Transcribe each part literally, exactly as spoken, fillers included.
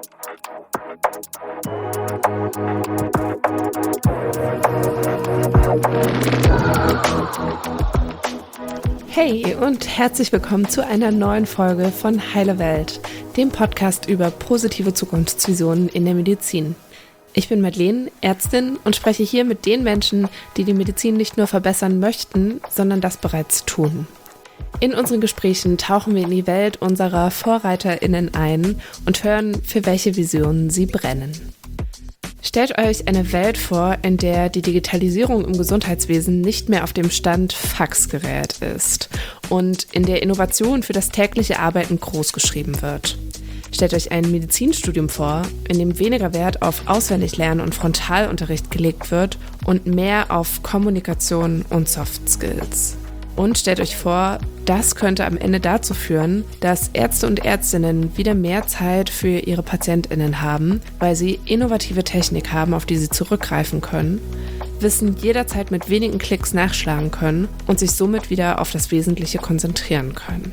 Hey und herzlich willkommen zu einer neuen Folge von Heile Welt, dem Podcast über positive Zukunftsvisionen in der Medizin. Ich bin Madeleine, Ärztin und spreche hier mit den Menschen, die die Medizin nicht nur verbessern möchten, sondern das bereits tun. In unseren Gesprächen tauchen wir in die Welt unserer VorreiterInnen ein und hören, für welche Visionen sie brennen. Stellt euch eine Welt vor, in der die Digitalisierung im Gesundheitswesen nicht mehr auf dem Stand Faxgerät ist und in der Innovation für das tägliche Arbeiten großgeschrieben wird. Stellt euch ein Medizinstudium vor, in dem weniger Wert auf Auswendiglernen und Frontalunterricht gelegt wird und mehr auf Kommunikation und Soft Skills. Und stellt euch vor, das könnte am Ende dazu führen, dass Ärzte und Ärztinnen wieder mehr Zeit für ihre PatientInnen haben, weil sie innovative Technik haben, auf die sie zurückgreifen können, Wissen jederzeit mit wenigen Klicks nachschlagen können und sich somit wieder auf das Wesentliche konzentrieren können.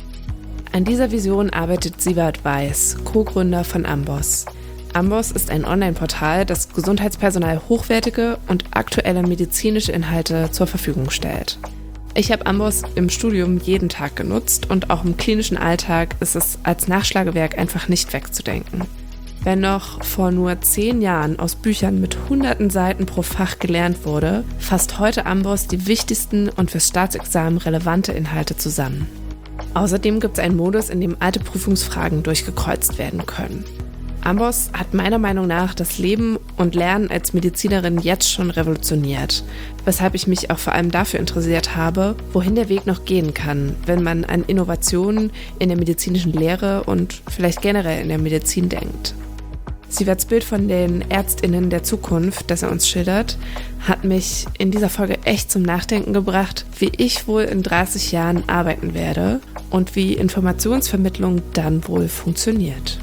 An dieser Vision arbeitet Sievert Weiß, Co-Gründer von Amboss. Amboss ist ein Online-Portal, das Gesundheitspersonal hochwertige und aktuelle medizinische Inhalte zur Verfügung stellt. Ich habe Amboss im Studium jeden Tag genutzt und auch im klinischen Alltag ist es als Nachschlagewerk einfach nicht wegzudenken. Wenn noch vor nur zehn Jahren aus Büchern mit hunderten Seiten pro Fach gelernt wurde, fasst heute Amboss die wichtigsten und fürs Staatsexamen relevante Inhalte zusammen. Außerdem gibt es einen Modus, in dem alte Prüfungsfragen durchgekreuzt werden können. Amboss hat meiner Meinung nach das Leben und Lernen als Medizinerin jetzt schon revolutioniert, weshalb ich mich auch vor allem dafür interessiert habe, wohin der Weg noch gehen kann, wenn man an Innovationen in der medizinischen Lehre und vielleicht generell in der Medizin denkt. Sieverts Bild von den ÄrztInnen der Zukunft, das er uns schildert, hat mich in dieser Folge echt zum Nachdenken gebracht, wie ich wohl in dreißig Jahren arbeiten werde und wie Informationsvermittlung dann wohl funktioniert.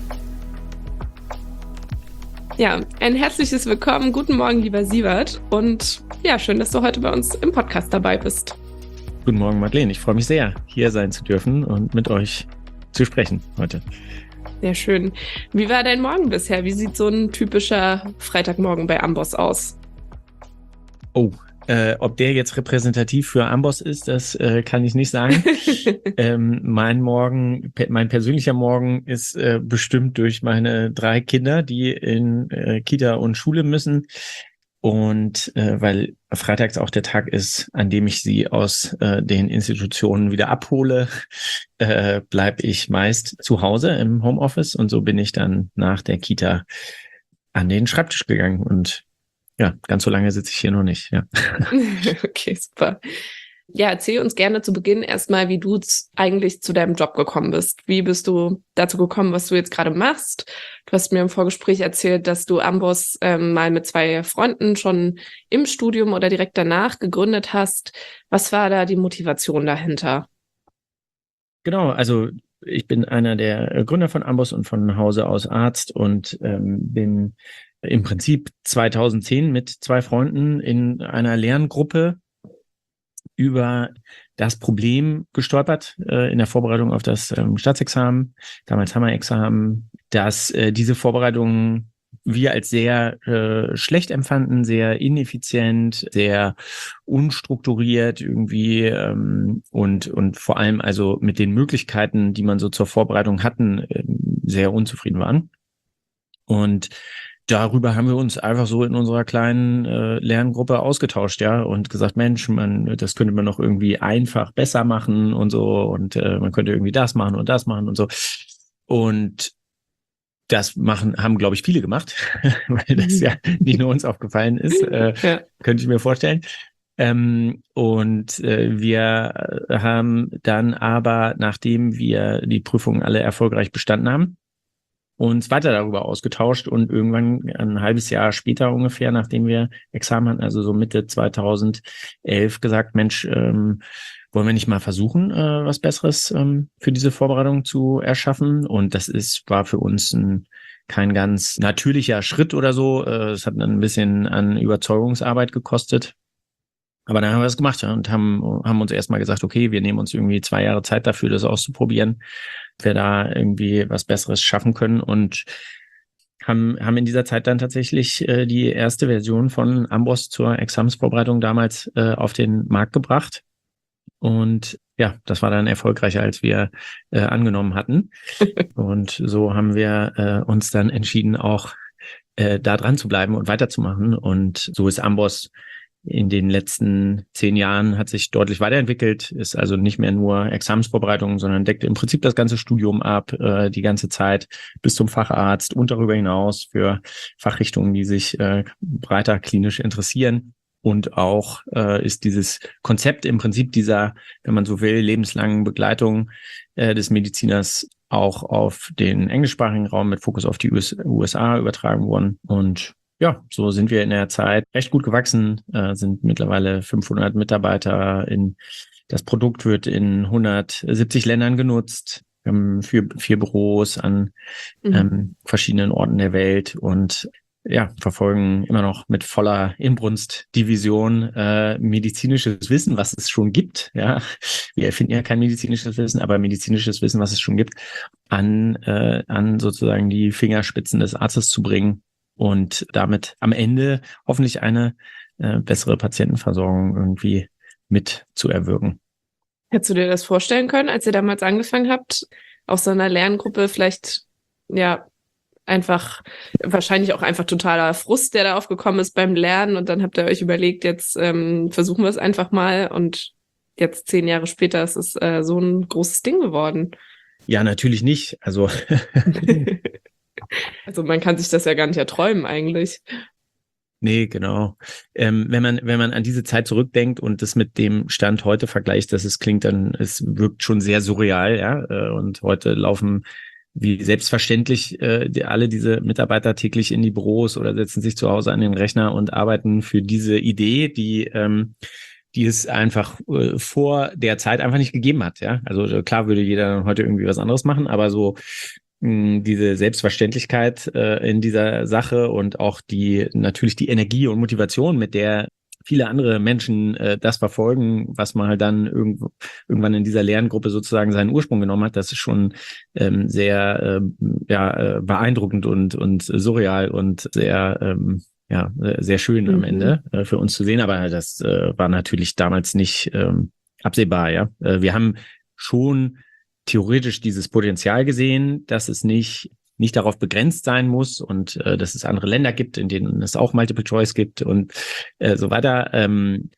Ja, ein herzliches Willkommen. Guten Morgen, lieber Sievert. Und ja, schön, dass du heute bei uns im Podcast dabei bist. Guten Morgen, Madeleine. Ich freue mich sehr, hier sein zu dürfen und mit euch zu sprechen heute. Sehr schön. Wie war dein Morgen bisher? Wie sieht so ein typischer Freitagmorgen bei Amboss aus? Oh, äh, ob der jetzt repräsentativ für Amboss ist, das äh, kann ich nicht sagen. ähm, mein Morgen, mein persönlicher Morgen ist äh, bestimmt durch meine drei Kinder, die in äh, Kita und Schule müssen. Und äh, weil freitags auch der Tag ist, an dem ich sie aus äh, den Institutionen wieder abhole, äh, bleibe ich meist zu Hause im Homeoffice. Und so bin ich dann nach der Kita an den Schreibtisch gegangen. Und ja, ganz so lange sitze ich hier noch nicht. Ja. Okay, super. Ja, erzähl uns gerne zu Beginn erstmal, wie du eigentlich zu deinem Job gekommen bist. Wie bist du dazu gekommen, was du jetzt gerade machst? Du hast mir im Vorgespräch erzählt, dass du Amboss ähm, mal mit zwei Freunden schon im Studium oder direkt danach gegründet hast. Was war da die Motivation dahinter? Genau, also ich bin einer der Gründer von Amboss und von Hause aus Arzt und ähm, bin im Prinzip zweitausendzehn mit zwei Freunden in einer Lerngruppe über das Problem gestolpert äh, in der Vorbereitung auf das ähm, Staatsexamen, damals Hammer-Examen, dass äh, diese Vorbereitungen wir als sehr äh, schlecht empfanden, sehr ineffizient, sehr unstrukturiert irgendwie ähm, und und vor allem also mit den Möglichkeiten, die man so zur Vorbereitung hatten, äh, sehr unzufrieden waren. Und darüber haben wir uns einfach so in unserer kleinen äh, Lerngruppe ausgetauscht, ja, und gesagt, Mensch, man, das könnte man noch irgendwie einfach besser machen und so und äh, man könnte irgendwie das machen und das machen und so. Und das machen, haben, glaube ich, viele gemacht, weil das ja nicht nur uns aufgefallen ist, äh, ja. Könnte ich mir vorstellen. Ähm, und äh, wir haben dann aber, nachdem wir die Prüfungen alle erfolgreich bestanden haben, uns weiter darüber ausgetauscht und irgendwann ein halbes Jahr später ungefähr, nachdem wir Examen hatten, also so Mitte zweitausendelf, gesagt, Mensch, ähm, wollen wir nicht mal versuchen, äh, was Besseres ähm, für diese Vorbereitung zu erschaffen? Und das ist war für uns ein kein ganz natürlicher Schritt oder so. Es äh, hat dann ein bisschen an Überzeugungsarbeit gekostet. Aber dann haben wir das gemacht, ja, und haben, haben uns erstmal gesagt, okay, wir nehmen uns irgendwie zwei Jahre Zeit dafür, das auszuprobieren, ob wir da irgendwie was Besseres schaffen können. Und haben, haben in dieser Zeit dann tatsächlich äh, die erste Version von Amboss zur Examensvorbereitung damals äh, auf den Markt gebracht. Und ja, das war dann erfolgreicher, als wir äh, angenommen hatten. Und so haben wir äh, uns dann entschieden, auch äh, da dran zu bleiben und weiterzumachen. Und so ist Amboss in den letzten zehn Jahren hat sich deutlich weiterentwickelt, ist also nicht mehr nur Examensvorbereitung, sondern deckt im Prinzip das ganze Studium ab, äh, die ganze Zeit bis zum Facharzt und darüber hinaus für Fachrichtungen, die sich äh, breiter klinisch interessieren. Und auch äh, ist dieses Konzept im Prinzip dieser, wenn man so will, lebenslangen Begleitung äh, des Mediziners auch auf den englischsprachigen Raum mit Fokus auf die U S A übertragen worden. Und ja, so sind wir in der Zeit recht gut gewachsen, äh, sind mittlerweile fünfhundert Mitarbeiter. In, das Produkt wird in hundertsiebzig Ländern genutzt. Wir haben vier, vier Büros an mhm. ähm, verschiedenen Orten der Welt und ja, verfolgen immer noch mit voller Inbrunst die Vision, äh, medizinisches Wissen, was es schon gibt. Ja, wir erfinden ja kein medizinisches Wissen, aber medizinisches Wissen, was es schon gibt, an, äh, an sozusagen die Fingerspitzen des Arztes zu bringen und damit am Ende hoffentlich eine äh, bessere Patientenversorgung irgendwie mit zu erwirken. Hättest du dir das vorstellen können, als ihr damals angefangen habt, aus so einer Lerngruppe vielleicht, ja, einfach, wahrscheinlich auch einfach totaler Frust, der da aufgekommen ist beim Lernen und dann habt ihr euch überlegt, jetzt ähm, versuchen wir es einfach mal und jetzt zehn Jahre später ist es äh, so ein großes Ding geworden. Ja, natürlich nicht. Also also man kann sich das ja gar nicht erträumen eigentlich. Nee, genau. Ähm, wenn man, wenn man an diese Zeit zurückdenkt und das mit dem Stand heute vergleicht, dass es klingt, dann, es wirkt schon sehr surreal, ja. Und heute laufen wie selbstverständlich äh, die, alle diese Mitarbeiter täglich in die Büros oder setzen sich zu Hause an den Rechner und arbeiten für diese Idee, die ähm, die es einfach äh, vor der Zeit einfach nicht gegeben hat, ja. Also klar würde jeder dann heute irgendwie was anderes machen, aber so mh, diese Selbstverständlichkeit äh, in dieser Sache und auch die natürlich die Energie und Motivation, mit der viele andere Menschen äh, das verfolgen, was man halt dann irgendwo, irgendwann in dieser Lerngruppe sozusagen seinen Ursprung genommen hat, das ist schon ähm, sehr ähm, ja, äh, beeindruckend und, und surreal und sehr ähm, ja, sehr schön am mhm. Ende äh, für uns zu sehen, aber das äh, war natürlich damals nicht ähm, absehbar, ja. Äh, wir haben schon theoretisch dieses Potenzial gesehen, dass es nicht nicht darauf begrenzt sein muss und äh, dass es andere Länder gibt, in denen es auch Multiple Choice gibt und äh, so weiter. Ähm,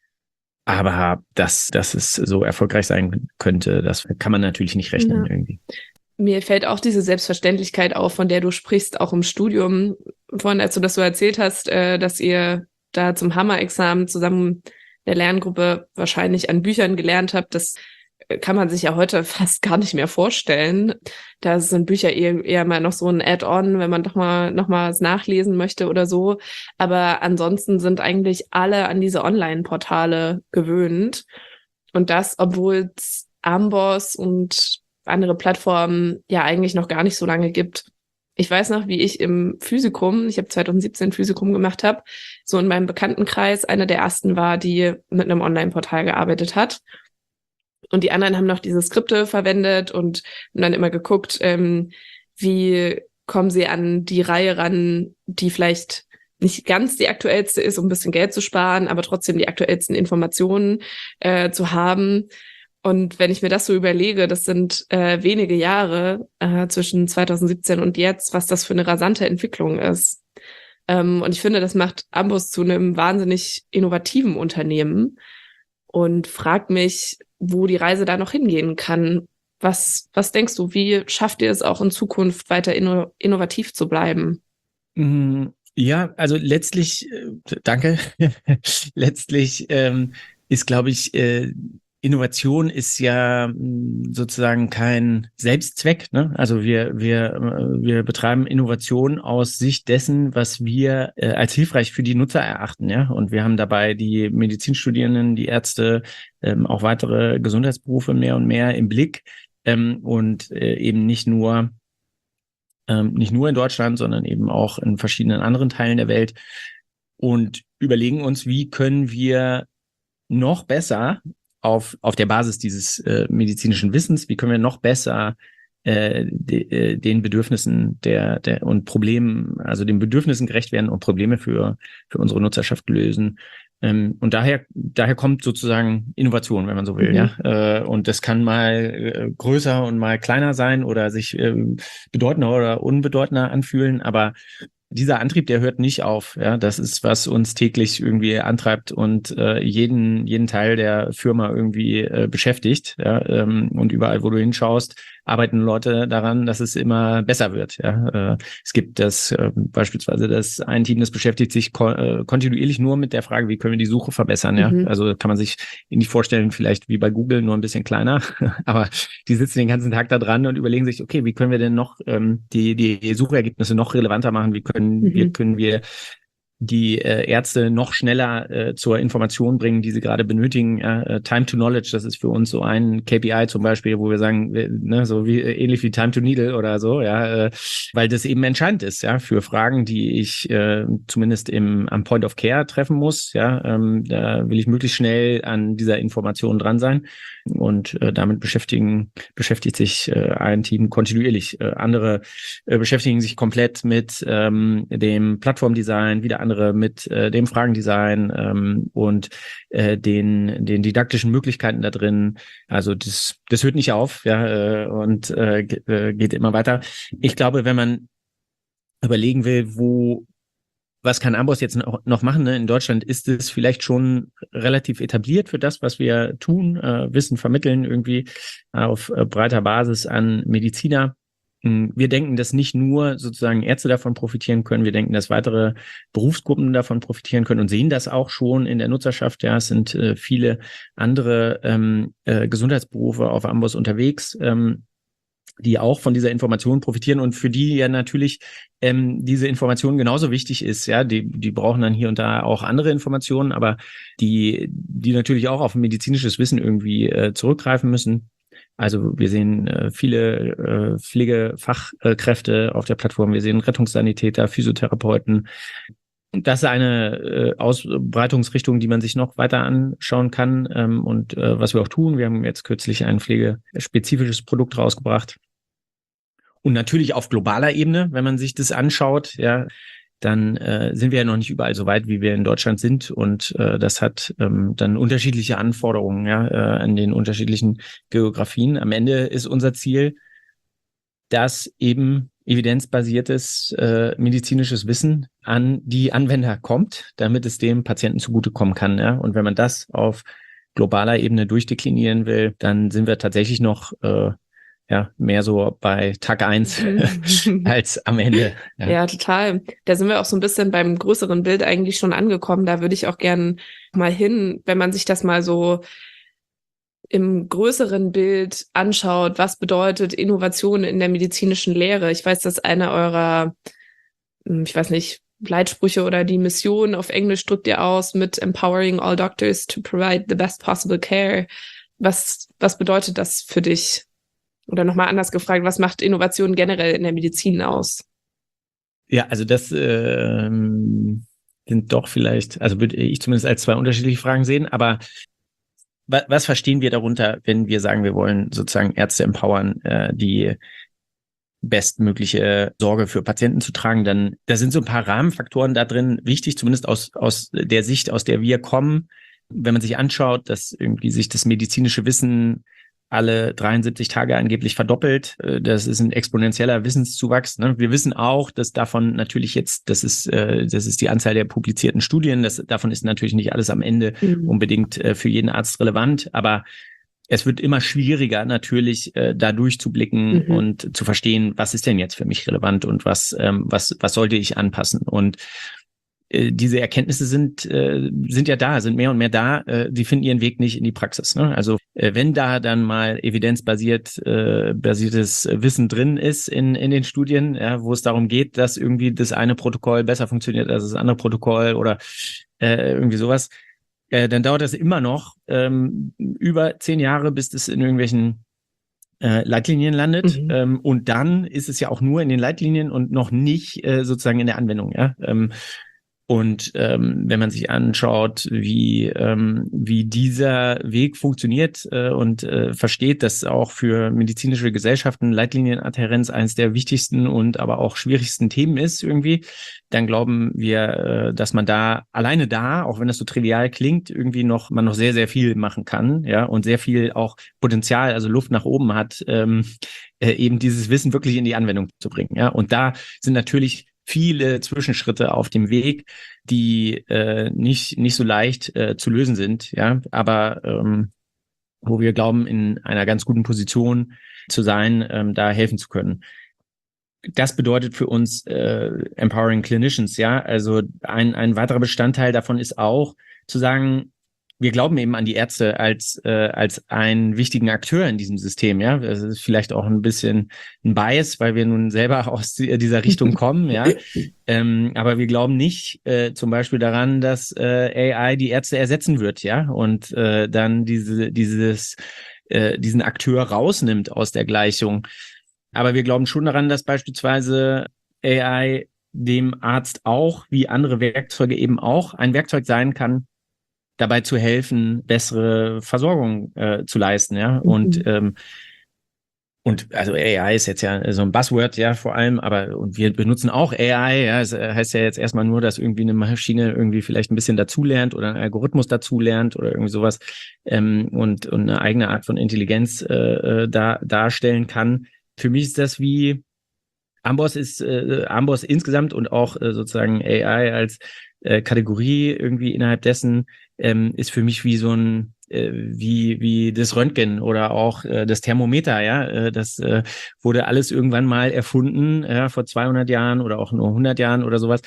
aber dass, dass es so erfolgreich sein könnte, das kann man natürlich nicht rechnen ja. irgendwie. Mir fällt auch diese Selbstverständlichkeit auf, von der du sprichst, auch im Studium. Vorhin, als du das so erzählt hast, äh, dass ihr da zum Hammer-Examen zusammen der Lerngruppe wahrscheinlich an Büchern gelernt habt, das kann man sich ja heute fast gar nicht mehr vorstellen. Da sind Bücher eher, eher mal noch so ein Add-on, wenn man doch mal noch mal was nachlesen möchte oder so. Aber ansonsten sind eigentlich alle an diese Online-Portale gewöhnt. Und das, obwohl es Amboss und andere Plattformen ja eigentlich noch gar nicht so lange gibt. Ich weiß noch, wie ich im Physikum, ich habe zwanzig siebzehn Physikum gemacht habe, so in meinem Bekanntenkreis eine der ersten war, die mit einem Online-Portal gearbeitet hat. Und die anderen haben noch diese Skripte verwendet und haben dann immer geguckt, ähm, wie kommen sie an die Reihe ran, die vielleicht nicht ganz die aktuellste ist, um ein bisschen Geld zu sparen, aber trotzdem die aktuellsten Informationen äh, zu haben. Und wenn ich mir das so überlege, das sind äh, wenige Jahre äh, zwischen zwanzig siebzehn und jetzt, was das für eine rasante Entwicklung ist. Ähm, und ich finde, das macht Amboss zu einem wahnsinnig innovativen Unternehmen und frag mich, wo die Reise da noch hingehen kann. Was, was denkst du, wie schafft ihr es auch in Zukunft weiter inno- innovativ zu bleiben? Ja, also letztlich, äh, danke, letztlich ähm, ist, glaube ich, äh, Innovation ist ja mh, sozusagen kein Selbstzweck, ne? Also wir wir äh, wir betreiben Innovation aus Sicht dessen, was wir äh, als hilfreich für die Nutzer erachten, ja. Und wir haben dabei die Medizinstudierenden, die Ärzte, ähm, auch weitere Gesundheitsberufe mehr und mehr im Blick ähm, und äh, eben nicht nur ähm, nicht nur in Deutschland, sondern eben auch in verschiedenen anderen Teilen der Welt und überlegen uns, wie können wir noch besser auf, auf der Basis dieses äh, medizinischen Wissens, wie können wir noch besser äh, de, äh, den Bedürfnissen der, der und Problemen, also den Bedürfnissen gerecht werden und Probleme für, für unsere Nutzerschaft lösen. Ähm, und daher, daher kommt sozusagen Innovation, wenn man so will, Mhm. ja. Äh, und das kann mal äh, größer und mal kleiner sein oder sich äh, bedeutender oder unbedeutender anfühlen, aber dieser Antrieb, der hört nicht auf. Ja, das ist, was uns täglich irgendwie antreibt und äh, jeden jeden Teil der Firma irgendwie äh, beschäftigt. Ja, ähm, und überall, wo du hinschaust, arbeiten Leute daran, dass es immer besser wird. Ja, äh, es gibt das äh, beispielsweise das ein Team, das beschäftigt sich ko- äh, kontinuierlich nur mit der Frage, wie können wir die Suche verbessern. Ja, Mhm. also kann man sich nicht vorstellen, vielleicht wie bei Google, nur ein bisschen kleiner, aber die sitzen den ganzen Tag da dran und überlegen sich, okay, wie können wir denn noch ähm, die die Suchergebnisse noch relevanter machen? Wie können wir Mhm. können wir die äh, Ärzte noch schneller äh, zur Information bringen, die sie gerade benötigen. Ja, äh, Time to Knowledge, das ist für uns so ein K P I zum Beispiel, wo wir sagen, äh, ne, so wie äh, ähnlich wie Time to Needle oder so, ja, äh, weil das eben entscheidend ist, ja, für Fragen, die ich äh, zumindest im am Point of Care treffen muss. Ja, ähm, da will ich möglichst schnell an dieser Information dran sein. Und äh, damit beschäftigen beschäftigt sich äh, ein Team kontinuierlich. Äh, andere äh, beschäftigen sich komplett mit ähm, dem Plattformdesign, wieder andere mit äh, dem Fragendesign ähm, und äh, den den didaktischen Möglichkeiten da drin. Also das das hört nicht auf, ja, äh, und äh, ge- äh, geht immer weiter. Ich glaube, wenn man überlegen will, wo was kann Amboss jetzt noch, noch machen? Ne? In Deutschland ist es vielleicht schon relativ etabliert für das, was wir tun, äh, Wissen vermitteln irgendwie auf äh, breiter Basis an Mediziner. Wir denken, dass nicht nur sozusagen Ärzte davon profitieren können, wir denken, dass weitere Berufsgruppen davon profitieren können und sehen das auch schon in der Nutzerschaft. Ja, es sind äh, viele andere ähm, äh, Gesundheitsberufe auf Amboss unterwegs, ähm, die auch von dieser Information profitieren und für die ja natürlich ähm, diese Information genauso wichtig ist. Ja, die die brauchen dann hier und da auch andere Informationen, aber die die natürlich auch auf medizinisches Wissen irgendwie äh, zurückgreifen müssen. Also wir sehen äh, viele äh, Pflegefachkräfte auf der Plattform, wir sehen Rettungssanitäter, Physiotherapeuten. Das ist eine äh, Ausbreitungsrichtung, die man sich noch weiter anschauen kann ähm, und äh, was wir auch tun. Wir haben jetzt kürzlich ein pflegespezifisches Produkt rausgebracht. Und natürlich auf globaler Ebene, wenn man sich das anschaut, ja, dann äh, sind wir ja noch nicht überall so weit, wie wir in Deutschland sind. Und äh, das hat ähm, dann unterschiedliche Anforderungen, ja, äh, an den unterschiedlichen Geografien. Am Ende ist unser Ziel, dass eben evidenzbasiertes äh, medizinisches Wissen an die Anwender kommt, damit es dem Patienten zugutekommen kann. Ja? Und wenn man das auf globaler Ebene durchdeklinieren will, dann sind wir tatsächlich noch äh, ja, mehr so bei Tag eins als am Ende. Ja. ja, total. Da sind wir auch so ein bisschen beim größeren Bild eigentlich schon angekommen. Da würde ich auch gern mal hin, wenn man sich das mal so im größeren Bild anschaut, was bedeutet Innovation in der medizinischen Lehre. Ich weiß, dass einer eurer, ich weiß nicht, Leitsprüche oder die Mission auf Englisch drückt ihr aus mit Empowering all doctors to provide the best possible care. Was, was bedeutet das für dich? Oder nochmal anders gefragt, was macht Innovation generell in der Medizin aus? Ja, also das ähm, sind doch vielleicht, also würde ich zumindest als zwei unterschiedliche Fragen sehen, aber wa- was verstehen wir darunter, wenn wir sagen, wir wollen sozusagen Ärzte empowern, äh, die bestmögliche Sorge für Patienten zu tragen, dann da sind so ein paar Rahmenfaktoren da drin wichtig, zumindest aus aus der Sicht, aus der wir kommen. Wenn man sich anschaut, dass irgendwie sich das medizinische Wissen alle dreiundsiebzig Tage angeblich verdoppelt. Das ist ein exponentieller Wissenszuwachs. Wir wissen auch, dass davon natürlich jetzt, das ist, das ist die Anzahl der publizierten Studien, das, davon ist natürlich nicht alles am Ende mhm. unbedingt für jeden Arzt relevant, aber es wird immer schwieriger, natürlich da durchzublicken mhm. und zu verstehen, was ist denn jetzt für mich relevant und was, was, was sollte ich anpassen. Und diese Erkenntnisse sind äh, sind ja da, sind mehr und mehr da. Äh, die finden ihren Weg nicht in die Praxis. Ne? Also äh, wenn da dann mal evidenzbasiert äh, basiertes Wissen drin ist in in den Studien, ja, wo es darum geht, dass irgendwie das eine Protokoll besser funktioniert als das andere Protokoll oder äh, irgendwie sowas, äh, dann dauert das immer noch ähm, über zehn Jahre, bis das in irgendwelchen äh, Leitlinien landet. Mhm. Ähm, und dann ist es ja auch nur in den Leitlinien und noch nicht äh, sozusagen in der Anwendung. Ja. Ähm, Und ähm, wenn man sich anschaut, wie ähm, wie dieser Weg funktioniert äh, und äh, versteht, dass auch für medizinische Gesellschaften Leitlinienadhärenz eines der wichtigsten und aber auch schwierigsten Themen ist irgendwie, dann glauben wir, äh, dass man da alleine da, auch wenn das so trivial klingt, irgendwie noch man noch sehr sehr viel machen kann, ja, und sehr viel auch Potenzial, also Luft nach oben hat, ähm, äh, eben dieses Wissen wirklich in die Anwendung zu bringen, ja. Und da sind natürlich viele Zwischenschritte auf dem Weg, die äh, nicht nicht so leicht äh, zu lösen sind, ja, aber ähm, wo wir glauben, in einer ganz guten Position zu sein, ähm, da helfen zu können. Das bedeutet für uns äh, Empowering Clinicians, ja, also ein ein weiterer Bestandteil davon ist auch zu sagen, wir glauben eben an die Ärzte als äh, als einen wichtigen Akteur in diesem System, ja. Das ist vielleicht auch ein bisschen ein Bias, weil wir nun selber aus dieser Richtung kommen, ja. Ähm, aber wir glauben nicht äh, zum Beispiel daran, dass äh, A I die Ärzte ersetzen wird, ja, und äh, dann diese dieses äh, diesen Akteur rausnimmt aus der Gleichung. Aber wir glauben schon daran, dass beispielsweise A I dem Arzt auch, wie andere Werkzeuge eben auch, ein Werkzeug sein kann, dabei zu helfen, bessere Versorgung äh, zu leisten, ja. Mhm. Und ähm, und also A I ist jetzt ja so ein Buzzword, ja, vor allem, aber und wir benutzen auch A I, ja, es heißt ja jetzt erstmal nur, dass irgendwie eine Maschine irgendwie vielleicht ein bisschen dazulernt oder ein Algorithmus dazulernt oder irgendwie sowas ähm, und, und eine eigene Art von Intelligenz äh, da darstellen kann. Für mich ist das wie Amboss ist äh, Amboss insgesamt und auch äh, sozusagen A I als äh, Kategorie irgendwie innerhalb dessen ähm, ist für mich wie so ein äh, wie wie das Röntgen oder auch äh, das Thermometer, ja, äh, das äh, wurde alles irgendwann mal erfunden, ja, vor zweihundert Jahren oder auch nur hundert Jahren oder sowas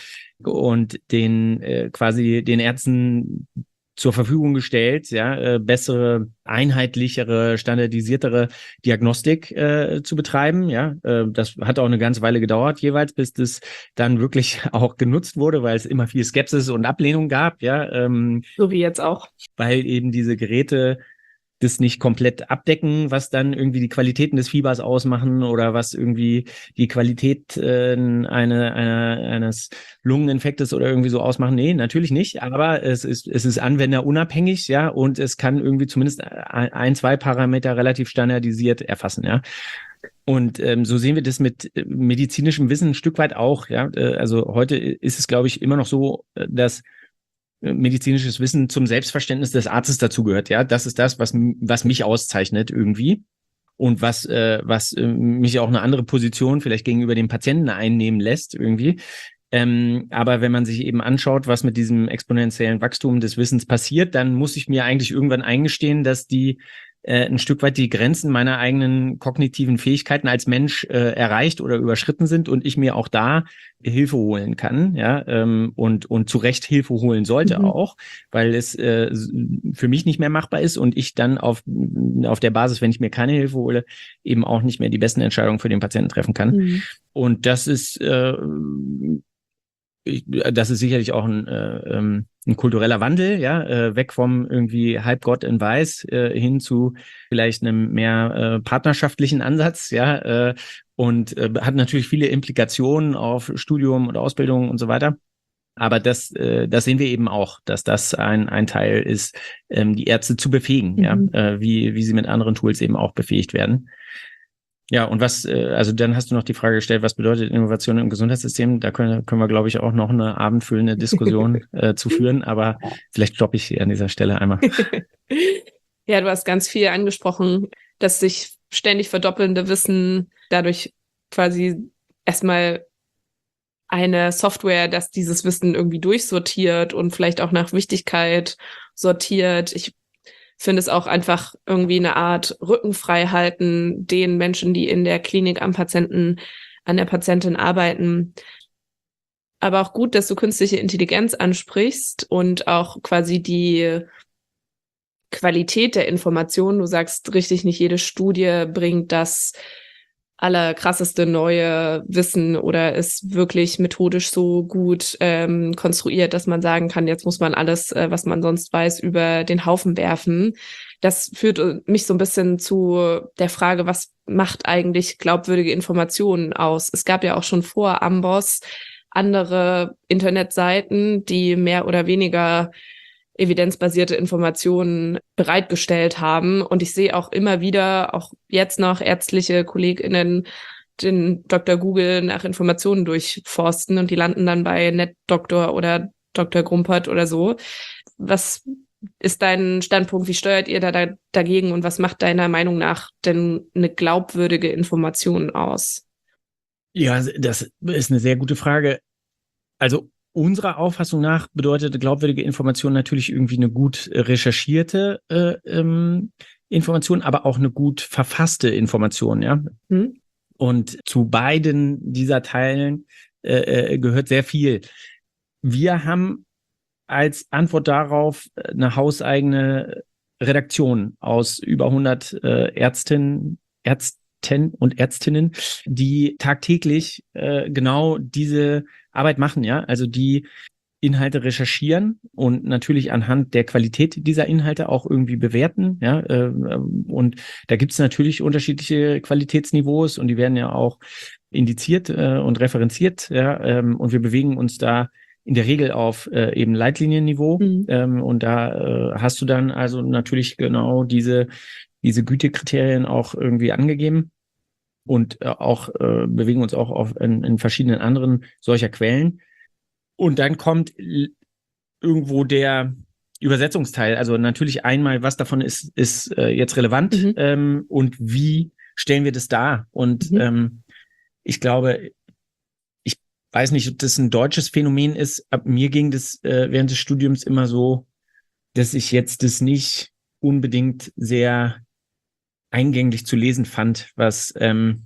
und den äh, quasi den Ärzten zur Verfügung gestellt, ja, äh, bessere, einheitlichere, standardisiertere Diagnostik äh, zu betreiben, ja. Äh, das hat auch eine ganze Weile gedauert jeweils, bis das dann wirklich auch genutzt wurde, weil es immer viel Skepsis und Ablehnung gab, ja. Ähm, so wie jetzt auch. Weil eben diese Geräte das nicht komplett abdecken, was dann irgendwie die Qualitäten des Fiebers ausmachen oder was irgendwie die Qualität äh, eine, eine, eines Lungeninfektes oder irgendwie so ausmachen. Nee, natürlich nicht, aber es ist, es ist anwenderunabhängig, ja, und es kann irgendwie zumindest ein, zwei Parameter relativ standardisiert erfassen, ja. Und ähm, so sehen wir das mit medizinischem Wissen ein Stück weit auch, ja. Also heute ist es, glaube ich, immer noch so, dass medizinisches Wissen zum Selbstverständnis des Arztes dazugehört, ja. Das ist das, was, was mich auszeichnet irgendwie und was, äh, was äh, mich auch eine andere Position vielleicht gegenüber dem Patienten einnehmen lässt irgendwie. Ähm, aber wenn man sich eben anschaut, was mit diesem exponentiellen Wachstum des Wissens passiert, dann muss ich mir eigentlich irgendwann eingestehen, dass die äh, ein Stück weit die Grenzen meiner eigenen kognitiven Fähigkeiten als Mensch äh, erreicht oder überschritten sind und ich mir auch da Hilfe holen kann, ja, ähm, und und zu Recht Hilfe holen sollte mhm. auch, weil es äh, für mich nicht mehr machbar ist und ich dann auf auf der Basis, wenn ich mir keine Hilfe hole, eben auch nicht mehr die besten Entscheidungen für den Patienten treffen kann. Mhm. Und das ist äh, ich, das ist sicherlich auch ein, äh, ein kultureller Wandel, ja, äh, weg vom irgendwie Halbgott in Weiß äh, hin zu vielleicht einem mehr äh, partnerschaftlichen Ansatz, ja, äh, und äh, hat natürlich viele Implikationen auf Studium und Ausbildung und so weiter. Aber das, äh, das sehen wir eben auch, dass das ein, ein Teil ist, ähm, die Ärzte zu befähigen, mhm. ja, äh, wie, wie sie mit anderen Tools eben auch befähigt werden. Ja, und was, also dann hast du noch die Frage gestellt, was bedeutet Innovation im Gesundheitssystem? Da können, können wir, glaube ich, auch noch eine abendfüllende Diskussion äh, zu führen, aber vielleicht stoppe ich hier an dieser Stelle einmal. Ja, du hast ganz viel angesprochen, dass sich ständig verdoppelnde Wissen dadurch quasi erstmal eine Software, dass dieses Wissen irgendwie durchsortiert und vielleicht auch nach Wichtigkeit sortiert. Ich finde es auch einfach irgendwie eine Art Rücken frei halten den Menschen, die in der Klinik am Patienten, an der Patientin arbeiten. Aber auch gut, dass du künstliche Intelligenz ansprichst und auch quasi die Qualität der Informationen. Du sagst richtig, nicht jede Studie bringt das allerkrasseste neue Wissen oder ist wirklich methodisch so gut ähm, konstruiert, dass man sagen kann, jetzt muss man alles, äh, was man sonst weiß, über den Haufen werfen. Das führt mich so ein bisschen zu der Frage, was macht eigentlich glaubwürdige Informationen aus? Es gab ja auch schon vor Amboss andere Internetseiten, die mehr oder weniger evidenzbasierte Informationen bereitgestellt haben. Und ich sehe auch immer wieder, auch jetzt noch ärztliche KollegInnen, den Doktor Google nach Informationen durchforsten und die landen dann bei NetDoktor oder Doktor Grumpert oder so. Was ist dein Standpunkt? Wie steuert ihr da, da dagegen und was macht deiner Meinung nach denn eine glaubwürdige Information aus? Ja, das ist eine sehr gute Frage. Also unserer Auffassung nach bedeutet glaubwürdige Information natürlich irgendwie eine gut recherchierte äh, ähm, Information, aber auch eine gut verfasste Information, ja. Hm? Und zu beiden dieser Teilen äh, gehört sehr viel. Wir haben als Antwort darauf eine hauseigene Redaktion aus über hundert äh, Ärztinnen, Ärzten und Ärztinnen, die tagtäglich äh, genau diese Arbeit machen, ja, also die Inhalte recherchieren und natürlich anhand der Qualität dieser Inhalte auch irgendwie bewerten, ja, äh, und da gibt es natürlich unterschiedliche Qualitätsniveaus und die werden ja auch indiziert äh, und referenziert, ja, ähm, und wir bewegen uns da in der Regel auf äh, eben Leitlinienniveau, mhm. ähm, und da äh, hast du dann also natürlich genau diese diese Gütekriterien auch irgendwie angegeben und äh, auch äh, bewegen uns auch auf in, in verschiedenen anderen solcher Quellen. Und dann kommt irgendwo der Übersetzungsteil. Also natürlich einmal, was davon ist, ist äh, jetzt relevant, mhm. ähm, und wie stellen wir das dar? Und mhm. ähm, ich glaube, ich weiß nicht, ob das ein deutsches Phänomen ist. Ab mir ging das äh, während des Studiums immer so, dass ich jetzt das nicht unbedingt sehr eingänglich zu lesen fand, was ähm,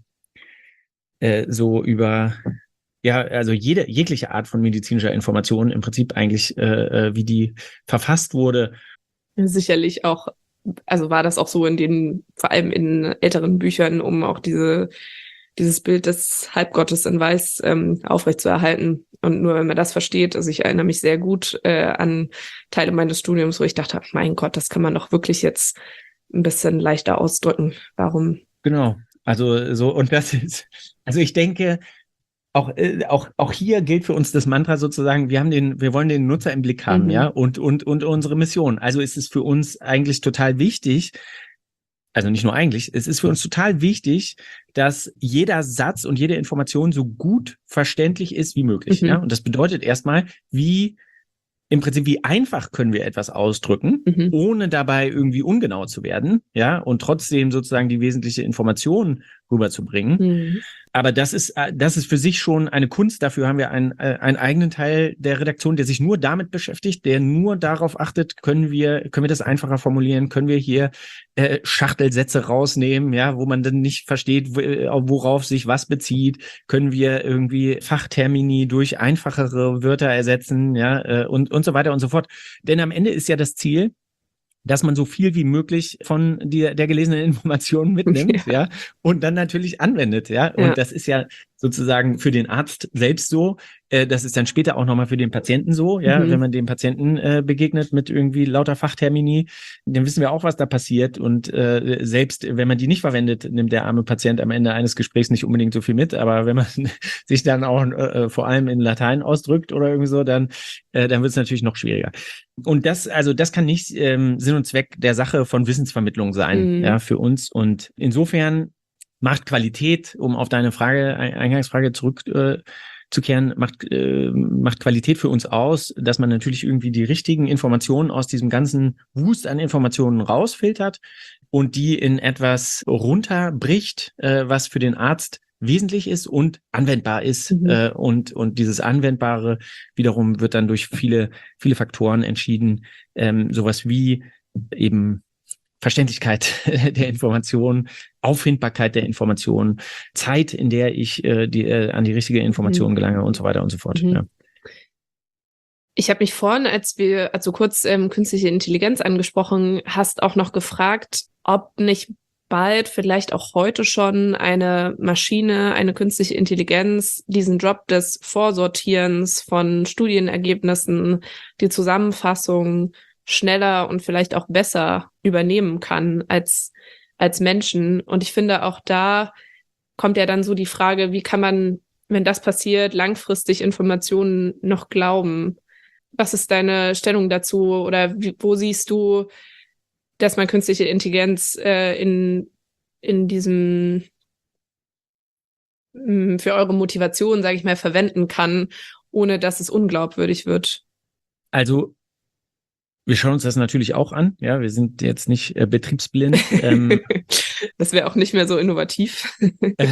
äh, so über ja, also jede jegliche Art von medizinischer Information im Prinzip eigentlich, äh, wie die verfasst wurde. Sicherlich auch, also war das auch so in den, vor allem in älteren Büchern, um auch diese dieses Bild des Halbgottes in Weiß ähm, aufrechtzuerhalten. Und nur wenn man das versteht, also ich erinnere mich sehr gut äh, an Teile meines Studiums, wo ich dachte, mein Gott, das kann man doch wirklich jetzt ein bisschen leichter ausdrücken. Warum? Genau, also so, und das ist, also ich denke, Auch, äh, auch, auch hier gilt für uns das Mantra sozusagen, wir haben den, wir wollen den Nutzer im Blick haben, mhm. ja, und, und, und unsere Mission. Also ist es für uns eigentlich total wichtig, also nicht nur eigentlich, es ist für uns total wichtig, dass jeder Satz und jede Information so gut verständlich ist wie möglich, mhm. ja. Und das bedeutet erstmal, wie, im Prinzip, wie einfach können wir etwas ausdrücken, mhm. ohne dabei irgendwie ungenau zu werden, ja, und trotzdem sozusagen die wesentliche Information rüberzubringen. Mhm. Aber das ist, das ist für sich schon eine Kunst. Dafür haben wir einen, einen eigenen Teil der Redaktion, der sich nur damit beschäftigt, der nur darauf achtet, können wir, können wir das einfacher formulieren, können wir hier äh, Schachtelsätze rausnehmen, ja, wo man dann nicht versteht, worauf sich was bezieht, können wir irgendwie Fachtermini durch einfachere Wörter ersetzen, ja, äh, und, und so weiter und so fort. Denn am Ende ist ja das Ziel, dass man so viel wie möglich von der, der gelesenen Informationen mitnimmt, ja. ja, und dann natürlich anwendet, ja. Und ja. das ist ja sozusagen für den Arzt selbst so, äh, das ist dann später auch nochmal für den Patienten so, ja, mhm. wenn man dem Patienten äh, begegnet mit irgendwie lauter Fachtermini, dann wissen wir auch, was da passiert. Und äh, selbst wenn man die nicht verwendet, nimmt der arme Patient am Ende eines Gesprächs nicht unbedingt so viel mit. Aber wenn man sich dann auch äh, vor allem in Latein ausdrückt oder irgendwie so, dann, äh, dann wird es natürlich noch schwieriger. Und das, also das kann nicht ähm, Sinn und Zweck der Sache von Wissensvermittlung sein, mhm. ja, für uns. Und insofern macht Qualität, um auf deine Frage, Eingangsfrage zurückzukehren, äh, macht, äh, macht Qualität für uns aus, dass man natürlich irgendwie die richtigen Informationen aus diesem ganzen Wust an Informationen rausfiltert und die in etwas runterbricht, äh, was für den Arzt wesentlich ist und anwendbar ist. Mhm. Äh, und, und dieses Anwendbare wiederum wird dann durch viele, viele Faktoren entschieden. Ähm, sowas wie eben Verständlichkeit der Information, Auffindbarkeit der Information, Zeit, in der ich äh, die, äh, an die richtige Information mhm. gelange und so weiter und so fort. Mhm. Ja. Ich habe mich vorhin, als wir, also kurz ähm, künstliche Intelligenz angesprochen hast, auch noch gefragt, ob nicht bald, vielleicht auch heute schon, eine Maschine, eine künstliche Intelligenz diesen Job des Vorsortierens von Studienergebnissen, die Zusammenfassung schneller und vielleicht auch besser übernehmen kann als als Menschen. Und ich finde, auch da kommt ja dann so die Frage, wie kann man wenn das passiert, langfristig Informationen noch glauben? Was ist deine Stellung dazu? Oder wie, wo siehst du, dass man künstliche Intelligenz äh, in, in diesem mh, für eure Motivation, sage ich mal, verwenden kann, ohne dass es unglaubwürdig wird? Also wir schauen uns das natürlich auch an. Ja, wir sind jetzt nicht äh, betriebsblind. ähm, das wäre auch nicht mehr so innovativ. äh,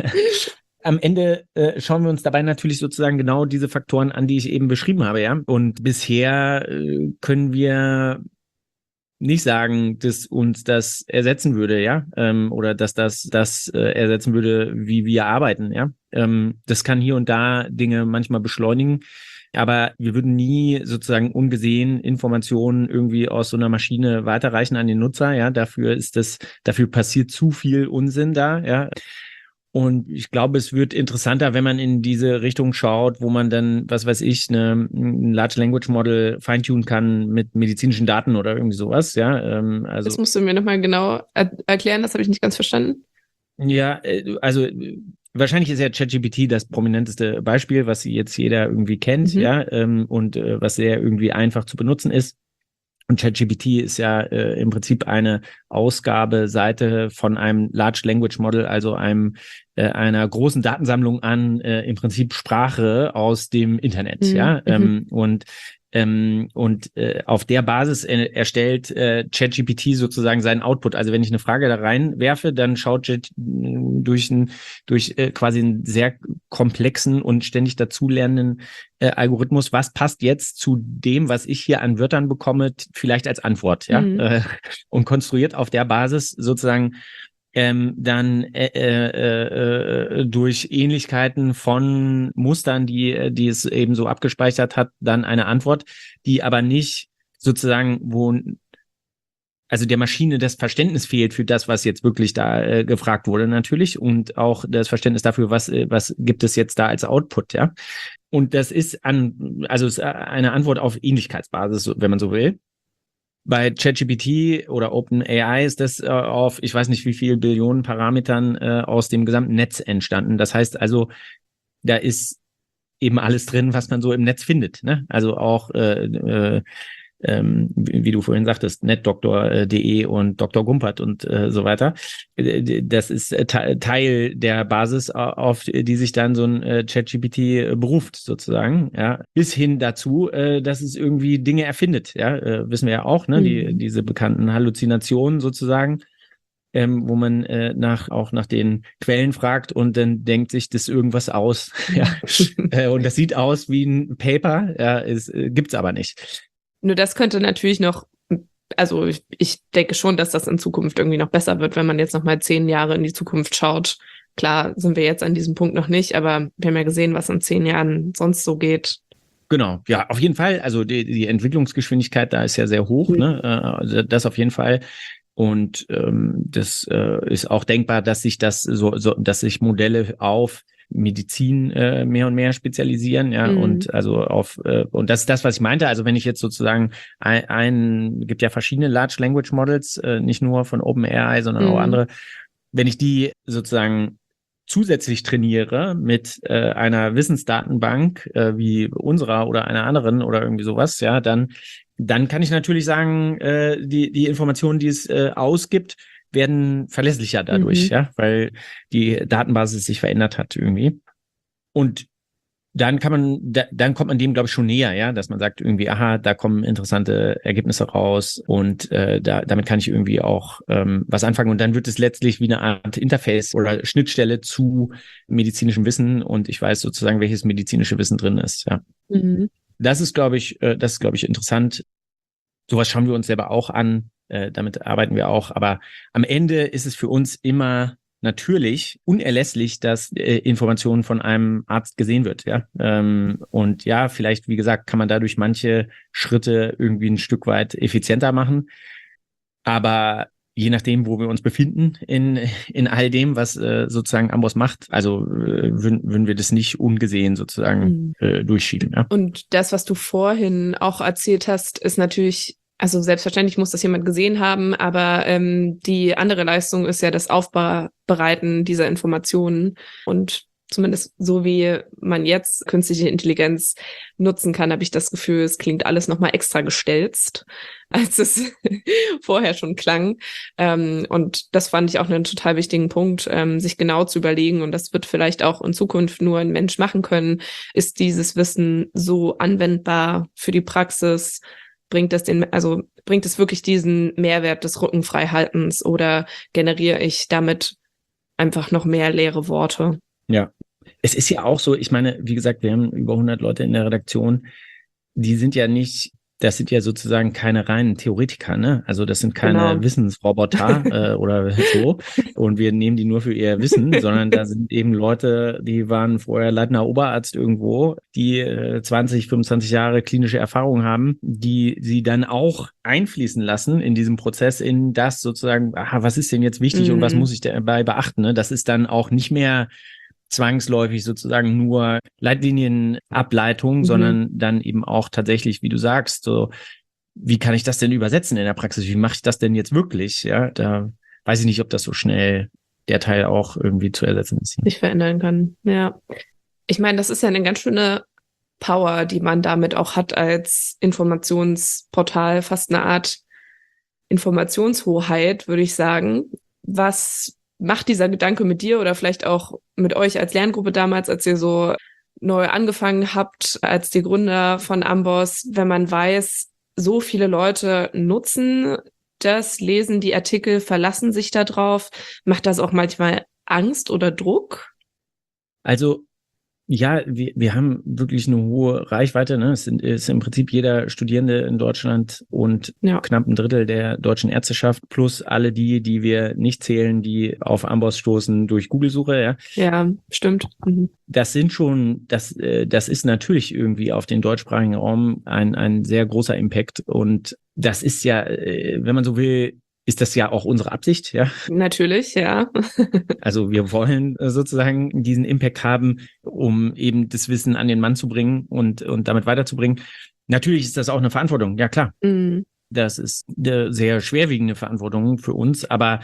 am Ende äh, schauen wir uns dabei natürlich sozusagen genau diese Faktoren an, die ich eben beschrieben habe. Ja, und bisher äh, können wir nicht sagen, dass uns das ersetzen würde, ja, ähm, oder dass das das äh, ersetzen würde, wie wir arbeiten, ja. Ähm, das kann hier und da Dinge manchmal beschleunigen, aber wir würden nie sozusagen ungesehen Informationen irgendwie aus so einer Maschine weiterreichen an den Nutzer, ja. Dafür ist das, dafür passiert zu viel Unsinn da, ja. Und ich glaube, es wird interessanter, wenn man in diese Richtung schaut, wo man dann, was weiß ich, eine, ein Large Language Model feintunen kann mit medizinischen Daten oder irgendwie sowas, ja. Ähm, also, das musst du mir nochmal genau er- erklären, das habe ich nicht ganz verstanden. Ja, also wahrscheinlich ist ja ChatGPT das prominenteste Beispiel, was jetzt jeder irgendwie kennt, mhm. ja, ähm, und äh, was sehr irgendwie einfach zu benutzen ist. Und ChatGPT ist ja äh, im Prinzip eine Ausgabeseite von einem Large Language Model, also einem äh, einer großen Datensammlung an äh, im Prinzip Sprache aus dem Internet, mhm. ja. Ähm, und ähm, und äh, auf der Basis äh, erstellt äh, ChatGPT sozusagen seinen Output. Also wenn ich eine Frage da reinwerfe, dann schaut Chat durch ein, durch äh, quasi einen sehr komplexen und ständig dazulernenden äh, Algorithmus, was passt jetzt zu dem, was ich hier an Wörtern bekomme, vielleicht als Antwort, ja, mhm. äh, und konstruiert auf der Basis sozusagen ähm, dann äh, äh, äh, durch Ähnlichkeiten von Mustern, die die es eben so abgespeichert hat, dann eine Antwort, die aber nicht sozusagen, wo also der Maschine das Verständnis fehlt für das, was jetzt wirklich da äh, gefragt wurde natürlich und auch das Verständnis dafür, was äh, was gibt es jetzt da als Output, ja. Und das ist an also ist eine Antwort auf Ähnlichkeitsbasis, wenn man so will. Bei ChatGPT oder OpenAI ist das äh, auf, ich weiß nicht wie viel Billionen Parametern äh, aus dem gesamten Netz entstanden. Das heißt also, da ist eben alles drin, was man so im Netz findet, ne? Also auch äh, äh, ähm, wie, wie du vorhin sagtest, netdoktor punkt de und Doktor Gumpert und äh, so weiter. Das ist äh, Teil der Basis, auf die sich dann so ein äh, ChatGPT beruft, sozusagen, ja, bis hin dazu, äh, dass es irgendwie Dinge erfindet, ja, äh, wissen wir ja auch, ne, mhm. die diese bekannten Halluzinationen sozusagen, ähm, wo man äh, nach auch nach den Quellen fragt und dann denkt sich das irgendwas aus, ja, äh, und das sieht aus wie ein Paper, ja, es äh, gibt's aber nicht. Nur das könnte natürlich noch, also ich, ich denke schon, dass das in Zukunft irgendwie noch besser wird, wenn man jetzt noch mal zehn Jahre in die Zukunft schaut. Klar sind wir jetzt an diesem Punkt noch nicht, aber wir haben ja gesehen, was in zehn Jahren sonst so geht. Genau, ja, auf jeden Fall. Also die, die Entwicklungsgeschwindigkeit da ist ja sehr hoch, mhm. ne? Also das auf jeden Fall. Und ähm, das äh, ist auch denkbar, dass sich das so, so dass sich Modelle auf Medizin äh, mehr und mehr spezialisieren, ja, mhm. und also auf äh, und das ist das, was ich meinte. Also wenn ich jetzt sozusagen ein, ein gibt ja verschiedene Large Language Models, äh, nicht nur von OpenAI, sondern mhm. auch andere. Wenn ich die sozusagen zusätzlich trainiere mit äh, einer Wissensdatenbank äh, wie unserer oder einer anderen oder irgendwie sowas, ja, dann dann kann ich natürlich sagen, äh, die die Informationen, die es äh, ausgibt, werden verlässlicher dadurch, mhm. ja, weil die Datenbasis sich verändert hat irgendwie. Und dann kann man, da, dann kommt man dem, glaube ich, schon näher, ja, dass man sagt irgendwie, aha, da kommen interessante Ergebnisse raus und äh, da, damit kann ich irgendwie auch ähm, was anfangen. Und dann wird es letztlich wie eine Art Interface oder Schnittstelle zu medizinischem Wissen und ich weiß sozusagen, welches medizinische Wissen drin ist, ja. Mhm. Das ist, glaube ich, äh, das ist, glaube ich, interessant. Sowas schauen wir uns selber auch an. Äh, damit arbeiten wir auch. Aber am Ende ist es für uns immer natürlich unerlässlich, dass äh, Informationen von einem Arzt gesehen wird. Ja, ähm, und ja, vielleicht, wie gesagt, kann man dadurch manche Schritte irgendwie ein Stück weit effizienter machen. Aber je nachdem, wo wir uns befinden in in all dem, was äh, sozusagen Amboss macht, also äh, würden, würden wir das nicht ungesehen sozusagen mhm. äh, durchschieben. Ja? Und das, was du vorhin auch erzählt hast, ist natürlich, also selbstverständlich muss das jemand gesehen haben, aber ähm, die andere Leistung ist ja das Aufbereiten dieser Informationen und zumindest so wie man jetzt künstliche Intelligenz nutzen kann, habe ich das Gefühl, es klingt alles nochmal extra gestelzt, als es vorher schon klang. Ähm, und das fand ich auch einen total wichtigen Punkt, ähm, sich genau zu überlegen, und das wird vielleicht auch in Zukunft nur ein Mensch machen können, ist dieses Wissen so anwendbar für die Praxis? Bringt das den, also bringt es wirklich diesen Mehrwert des Rückenfreihaltens, oder generiere ich damit einfach noch mehr leere Worte? Ja, es ist ja auch so, ich meine, wie gesagt, wir haben über hundert Leute in der Redaktion, die sind ja nicht, das sind ja sozusagen keine reinen Theoretiker, ne? Also das sind keine Genau. Wissensroboter äh, oder so, und wir nehmen die nur für ihr Wissen, sondern da sind eben Leute, die waren vorher Leitender Oberarzt irgendwo, die äh, zwanzig, fünfundzwanzig Jahre klinische Erfahrung haben, die sie dann auch einfließen lassen in diesem Prozess, in das sozusagen, aha, was ist denn jetzt wichtig Mhm. und was muss ich dabei beachten, ne? Das ist dann auch nicht mehr zwangsläufig sozusagen nur Leitlinienableitung, Mhm. sondern dann eben auch tatsächlich, wie du sagst, so, wie kann ich das denn übersetzen in der Praxis? Wie mache ich das denn jetzt wirklich? Ja, da weiß ich nicht, ob das so schnell der Teil auch irgendwie zu ersetzen ist. Sich verändern kann. Ja. Ich meine, das ist ja eine ganz schöne Power, die man damit auch hat als Informationsportal, fast eine Art Informationshoheit, würde ich sagen. Was macht dieser Gedanke mit dir oder vielleicht auch mit euch als Lerngruppe damals, als ihr so neu angefangen habt, als die Gründer von Amboss, wenn man weiß, so viele Leute nutzen das, lesen die Artikel, verlassen sich da drauf? Macht das auch manchmal Angst oder Druck? Also ja, wir, wir haben wirklich eine hohe Reichweite. Ne? Es sind, ist im Prinzip jeder Studierende in Deutschland und Ja. knapp ein Drittel der deutschen Ärzteschaft plus alle die, die wir nicht zählen, die auf Amboss stoßen durch Google-Suche. Ja, Ja, stimmt. Mhm. Das sind schon, das, das ist natürlich irgendwie auf den deutschsprachigen Raum ein, ein sehr großer Impact. Und das ist ja, wenn man so will, ist das ja auch unsere Absicht, ja. Natürlich, ja. Also wir wollen sozusagen diesen Impact haben, um eben das Wissen an den Mann zu bringen und, und damit weiterzubringen. Natürlich ist das auch eine Verantwortung, ja klar. Mhm. Das ist eine sehr schwerwiegende Verantwortung für uns, aber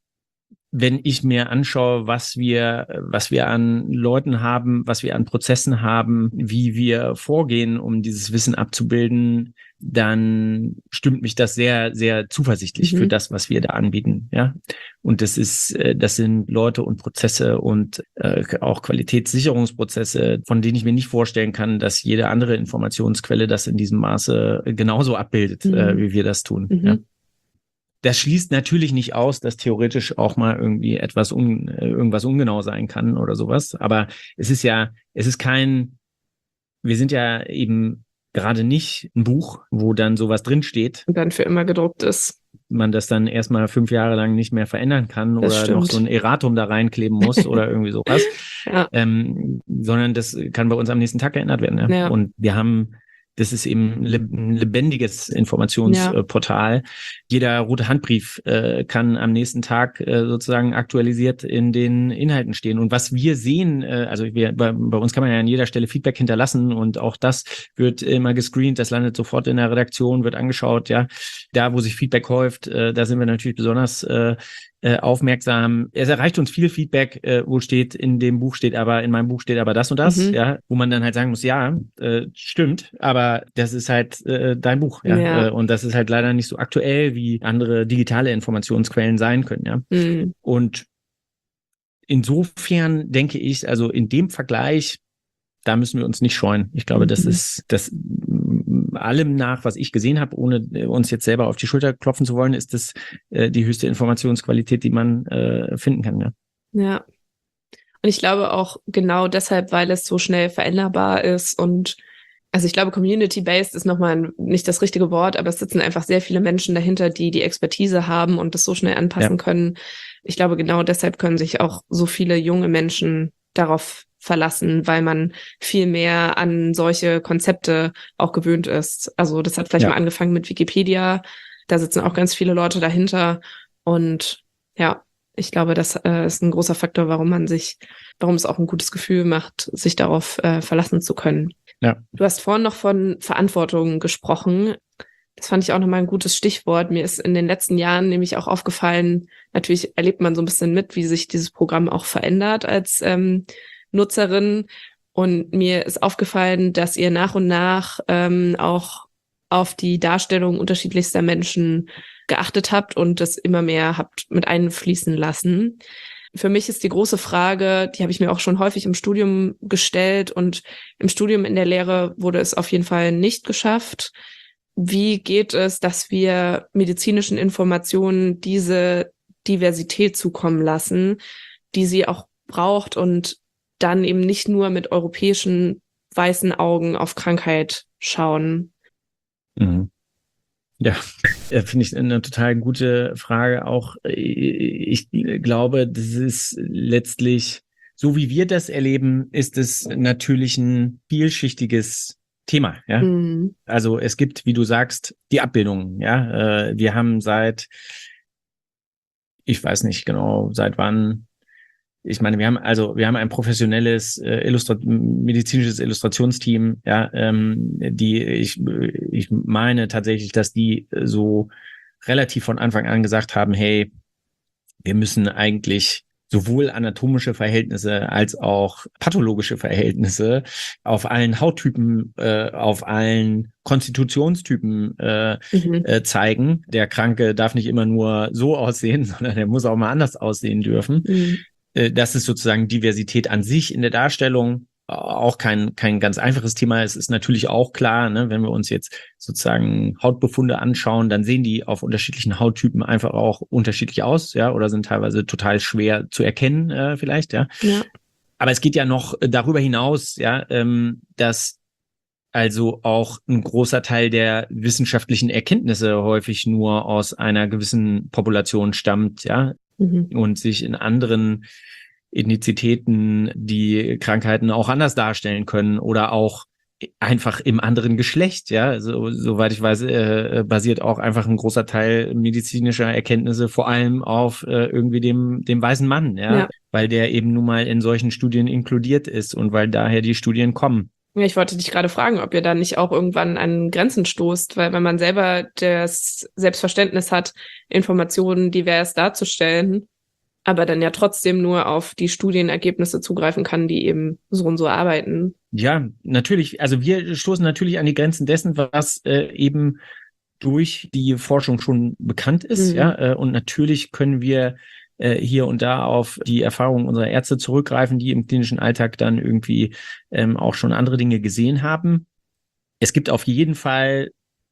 wenn ich mir anschaue, was wir, was wir an Leuten haben, was wir an Prozessen haben, wie wir vorgehen, um dieses Wissen abzubilden, dann stimmt mich das sehr, sehr zuversichtlich Mhm. für das, was wir da anbieten. Ja, und das ist, das sind Leute und Prozesse und äh, auch Qualitätssicherungsprozesse, von denen ich mir nicht vorstellen kann, dass jede andere Informationsquelle das in diesem Maße genauso abbildet, Mhm. äh, wie wir das tun. Mhm. Ja. Das schließt natürlich nicht aus, dass theoretisch auch mal irgendwie etwas un, irgendwas ungenau sein kann oder sowas. Aber es ist ja, es ist kein, wir sind ja eben gerade nicht ein Buch, wo dann sowas drinsteht. Und dann für immer gedruckt ist. Man das dann erstmal fünf Jahre lang nicht mehr verändern kann Das oder stimmt. noch so ein Erratum da reinkleben muss oder irgendwie sowas. Ja. Ähm, sondern das kann bei uns am nächsten Tag geändert werden. Ja? Ja. Und wir haben, das ist eben ein lebendiges Informationsportal. Ja. Jeder rote Handbrief äh, kann am nächsten Tag äh, sozusagen aktualisiert in den Inhalten stehen. Und was wir sehen, äh, also wir, bei, bei uns kann man ja an jeder Stelle Feedback hinterlassen und auch das wird immer gescreent, das landet sofort in der Redaktion, wird angeschaut. Ja, da wo sich Feedback häuft, äh, da sind wir natürlich besonders äh, äh, aufmerksam. Es erreicht uns viel Feedback, äh, wo steht, in dem Buch steht aber, in meinem Buch steht aber das und das, Mhm. ja, wo man dann halt sagen muss, ja, äh, stimmt, aber das ist halt äh, dein Buch, ja, Ja. Äh, und das ist halt leider nicht so aktuell, wie andere digitale Informationsquellen sein können, ja. Mhm. Und insofern denke ich, also in dem Vergleich, da müssen wir uns nicht scheuen. Ich glaube, Mhm. das ist das allem nach, was ich gesehen habe, ohne uns jetzt selber auf die Schulter klopfen zu wollen, ist das äh, die höchste Informationsqualität, die man äh, finden kann. Ja. Ja. Und ich glaube auch genau deshalb, weil es so schnell veränderbar ist und also ich glaube, community-based ist nochmal nicht das richtige Wort, aber es sitzen einfach sehr viele Menschen dahinter, die die Expertise haben und das so schnell anpassen Ja. können. Ich glaube, genau deshalb können sich auch so viele junge Menschen darauf verlassen, weil man viel mehr an solche Konzepte auch gewöhnt ist. Also das hat vielleicht Ja. mal angefangen mit Wikipedia. Da sitzen auch ganz viele Leute dahinter. Und ja, ich glaube, das äh, ist ein großer Faktor, warum man sich, warum es auch ein gutes Gefühl macht, sich darauf äh, verlassen zu können. Ja. Du hast vorhin noch von Verantwortung gesprochen. Das fand ich auch nochmal ein gutes Stichwort. Mir ist in den letzten Jahren nämlich auch aufgefallen, natürlich erlebt man so ein bisschen mit, wie sich dieses Programm auch verändert als ähm, Nutzerin. Und mir ist aufgefallen, dass ihr nach und nach ähm, auch auf die Darstellung unterschiedlichster Menschen geachtet habt und das immer mehr habt mit einfließen lassen. Für mich ist die große Frage, die habe ich mir auch schon häufig im Studium gestellt und im Studium in der Lehre wurde es auf jeden Fall nicht geschafft. Wie geht es, dass wir medizinischen Informationen diese Diversität zukommen lassen, die sie auch braucht und dann eben nicht nur mit europäischen weißen Augen auf Krankheit schauen? Mhm. Ja, finde ich eine total gute Frage auch. Ich glaube, das ist letztlich, so wie wir das erleben, ist es natürlich ein vielschichtiges Thema. Ja, Mhm. also es gibt, wie du sagst, die Abbildungen. Ja, wir haben seit, ich weiß nicht genau, seit wann. Ich meine, wir haben also wir haben ein professionelles äh, Illustrat- medizinisches Illustrationsteam, ja, ähm, die ich ich meine tatsächlich, dass die so relativ von Anfang an gesagt haben, hey, wir müssen eigentlich sowohl anatomische Verhältnisse als auch pathologische Verhältnisse auf allen Hauttypen, äh, auf allen Konstitutionstypen äh, Mhm. äh, zeigen. Der Kranke darf nicht immer nur so aussehen, sondern er muss auch mal anders aussehen dürfen. Mhm. Das ist sozusagen Diversität an sich in der Darstellung, auch kein kein ganz einfaches Thema. Es ist natürlich auch klar, ne, wenn wir uns jetzt sozusagen Hautbefunde anschauen, dann sehen die auf unterschiedlichen Hauttypen einfach auch unterschiedlich aus, ja, oder sind teilweise total schwer zu erkennen, äh, vielleicht, ja. Ja. Aber es geht ja noch darüber hinaus, ja, ähm, dass also auch ein großer Teil der wissenschaftlichen Erkenntnisse häufig nur aus einer gewissen Population stammt, ja, Mhm. und sich in anderen Ethnizitäten die Krankheiten auch anders darstellen können oder auch einfach im anderen Geschlecht, ja, so, soweit ich weiß, äh, basiert auch einfach ein großer Teil medizinischer Erkenntnisse vor allem auf äh, irgendwie dem dem weißen Mann, ja? Ja. Weil der eben nun mal in solchen Studien inkludiert ist und weil daher die Studien kommen. Ja, ich wollte dich gerade fragen, ob ihr da nicht auch irgendwann an Grenzen stoßt, weil wenn man selber das Selbstverständnis hat, Informationen divers darzustellen, aber dann ja trotzdem nur auf die Studienergebnisse zugreifen kann, die eben so und so arbeiten. Ja, natürlich. Also wir stoßen natürlich an die Grenzen dessen, was äh, eben durch die Forschung schon bekannt ist. Mhm. Ja, äh, und natürlich können wir äh, hier und da auf die Erfahrungen unserer Ärzte zurückgreifen, die im klinischen Alltag dann irgendwie ähm, auch schon andere Dinge gesehen haben. Es gibt auf jeden Fall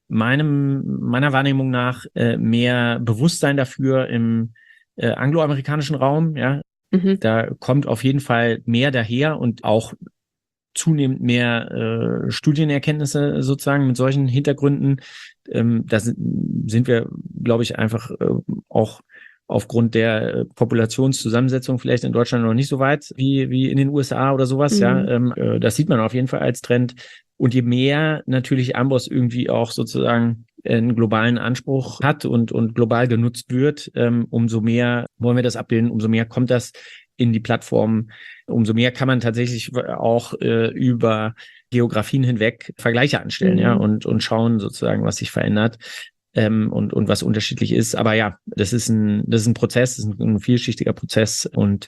meinem meiner Wahrnehmung nach äh, mehr Bewusstsein dafür im äh, angloamerikanischen Raum. Ja, Mhm. da kommt auf jeden Fall mehr daher und auch zunehmend mehr äh, Studienerkenntnisse sozusagen mit solchen Hintergründen. Ähm, da sind, sind wir, glaube ich, einfach äh, auch aufgrund der äh, Populationszusammensetzung vielleicht in Deutschland noch nicht so weit wie wie in den U S A oder sowas. Mhm. Ja, ähm, äh, das sieht man auf jeden Fall als Trend. Und je mehr natürlich Amboss irgendwie auch sozusagen einen globalen Anspruch hat und und global genutzt wird, ähm, umso mehr wollen wir das abbilden, umso mehr kommt das in die Plattform, umso mehr kann man tatsächlich auch äh, über Geografien hinweg Vergleiche anstellen, Mhm. ja, und und schauen sozusagen, was sich verändert ähm, und und was unterschiedlich ist. Aber ja, das ist ein das ist ein Prozess, das ist ein, ein vielschichtiger Prozess und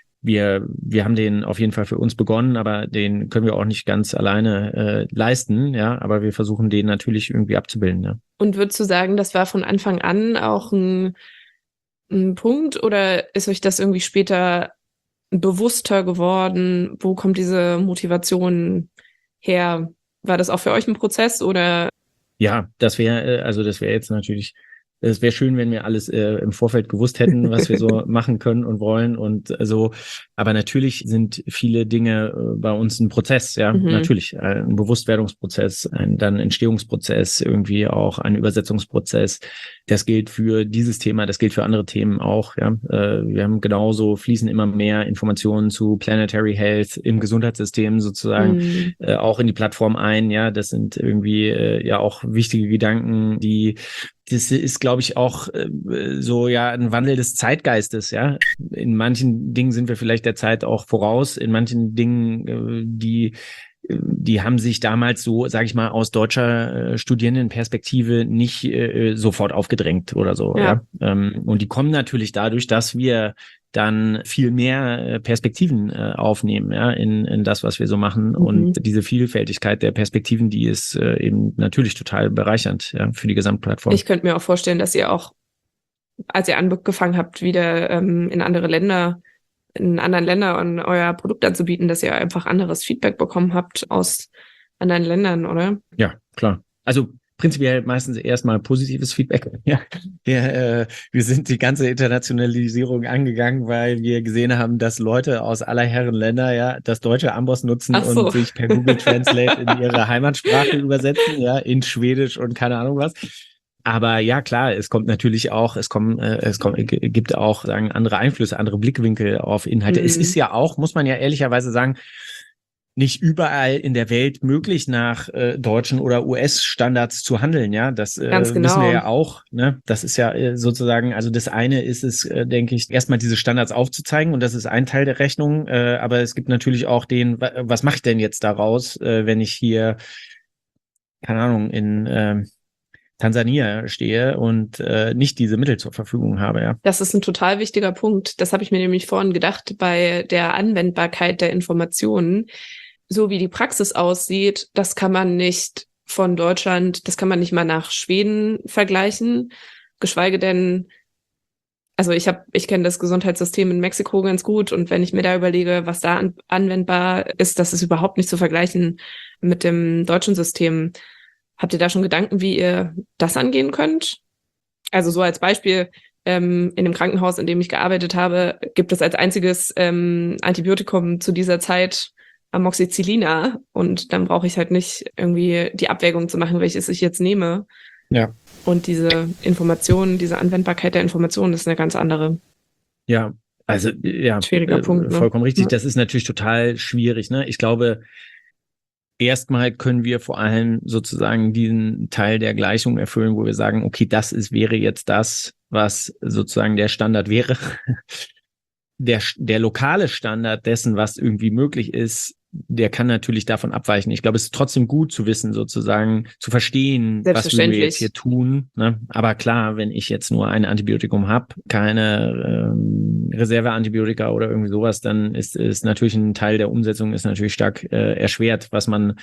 wir wir haben den auf jeden Fall für uns begonnen, aber den können wir auch nicht ganz alleine äh, leisten, ja. Aber wir versuchen den natürlich irgendwie abzubilden, ja. Und würdest du sagen, das war von Anfang an auch ein, ein Punkt oder ist euch das irgendwie später bewusster geworden? Wo kommt diese Motivation her? War das auch für euch ein Prozess oder? Ja, das wäre, äh, also das wäre jetzt natürlich, es wäre schön, wenn wir alles äh, im Vorfeld gewusst hätten, was wir so machen können und wollen und äh, so. Aber natürlich sind viele Dinge äh, bei uns ein Prozess, ja, Mhm. natürlich. Äh, ein Bewusstwerdungsprozess, ein dann Entstehungsprozess, irgendwie auch ein Übersetzungsprozess. Das gilt für dieses Thema, das gilt für andere Themen auch, ja. Äh, wir haben genauso, fließen immer mehr Informationen zu Planetary Health im Gesundheitssystem sozusagen Mhm. äh, auch in die Plattform ein, ja. Das sind irgendwie äh, ja auch wichtige Gedanken, die das ist, glaube ich, auch äh, so ja ein Wandel des Zeitgeistes, ja. In manchen Dingen sind wir vielleicht der Zeit auch voraus, in manchen Dingen, äh, die die haben sich damals so, sage ich mal, aus deutscher äh, Studierendenperspektive nicht äh, sofort aufgedrängt oder so, Ja. ja. Ähm, und die kommen natürlich dadurch, dass wir dann viel mehr Perspektiven äh, aufnehmen, ja, in, in das, was wir so machen. Mhm. Und diese Vielfältigkeit der Perspektiven, die ist äh, eben natürlich total bereichernd, ja, für die Gesamtplattform. Ich könnte mir auch vorstellen, dass ihr auch, als ihr angefangen habt, wieder ähm, in andere Länder, in anderen Ländern euer Produkt anzubieten, dass ihr einfach anderes Feedback bekommen habt aus anderen Ländern, oder? Ja, klar. Also prinzipiell meistens erstmal positives Feedback. Ja, wir, äh, wir sind die ganze Internationalisierung angegangen, weil wir gesehen haben, dass Leute aus aller Herren Länder ja das deutsche Amboss nutzen so. und sich per Google Translate in ihre Heimatsprache übersetzen, ja, in Schwedisch und keine Ahnung was. Aber ja, klar, es kommt natürlich auch, es kommen, äh, es kommt, äh, gibt auch, sagen, andere Einflüsse, andere Blickwinkel auf Inhalte. Mhm. Es ist ja auch, muss man ja ehrlicherweise sagen, nicht überall in der Welt möglich, nach äh, deutschen oder U S-Standards zu handeln, ja. Das äh, Ganz genau. wissen wir ja auch. Ne? Das ist ja äh, sozusagen, also das eine ist es, äh, denke ich, erstmal diese Standards aufzuzeigen und das ist ein Teil der Rechnung. Äh, aber es gibt natürlich auch den, was mache ich denn jetzt daraus, äh, wenn ich hier, keine Ahnung, in äh, Tansania stehe und äh, nicht diese Mittel zur Verfügung habe, ja. Das ist ein total wichtiger Punkt. Das habe ich mir nämlich vorhin gedacht bei der Anwendbarkeit der Informationen. So wie die Praxis aussieht, das kann man nicht von Deutschland, das kann man nicht mal nach Schweden vergleichen, geschweige denn, also ich habe, ich kenne das Gesundheitssystem in Mexiko ganz gut und wenn ich mir da überlege, was da an, anwendbar ist, das ist überhaupt nicht zu vergleichen mit dem deutschen System. Habt ihr da schon Gedanken, wie ihr das angehen könnt? Also so als Beispiel, ähm, in dem Krankenhaus, in dem ich gearbeitet habe, gibt es als einziges ähm, Antibiotikum zu dieser Zeit Amoxicillin und dann brauche ich halt nicht irgendwie die Abwägung zu machen, welches ich jetzt nehme. Ja. Und diese Information, diese Anwendbarkeit der Information ist eine ganz andere. Ja, also ja, schwieriger äh, Punkt. Ne? Vollkommen richtig. Ja. Das ist natürlich total schwierig. Ne? Ich glaube, erstmal können wir vor allem sozusagen diesen Teil der Gleichung erfüllen, wo wir sagen, okay, das ist, wäre jetzt das, was sozusagen der Standard wäre. Der, der lokale Standard dessen, was irgendwie möglich ist, der kann natürlich davon abweichen. Ich glaube, es ist trotzdem gut zu wissen, sozusagen zu verstehen, was wir jetzt hier tun. Ne? Aber klar, wenn ich jetzt nur ein Antibiotikum habe, keine ähm, Reserveantibiotika oder irgendwie sowas, dann ist, ist natürlich ein Teil der Umsetzung ist natürlich stark äh, erschwert, was man,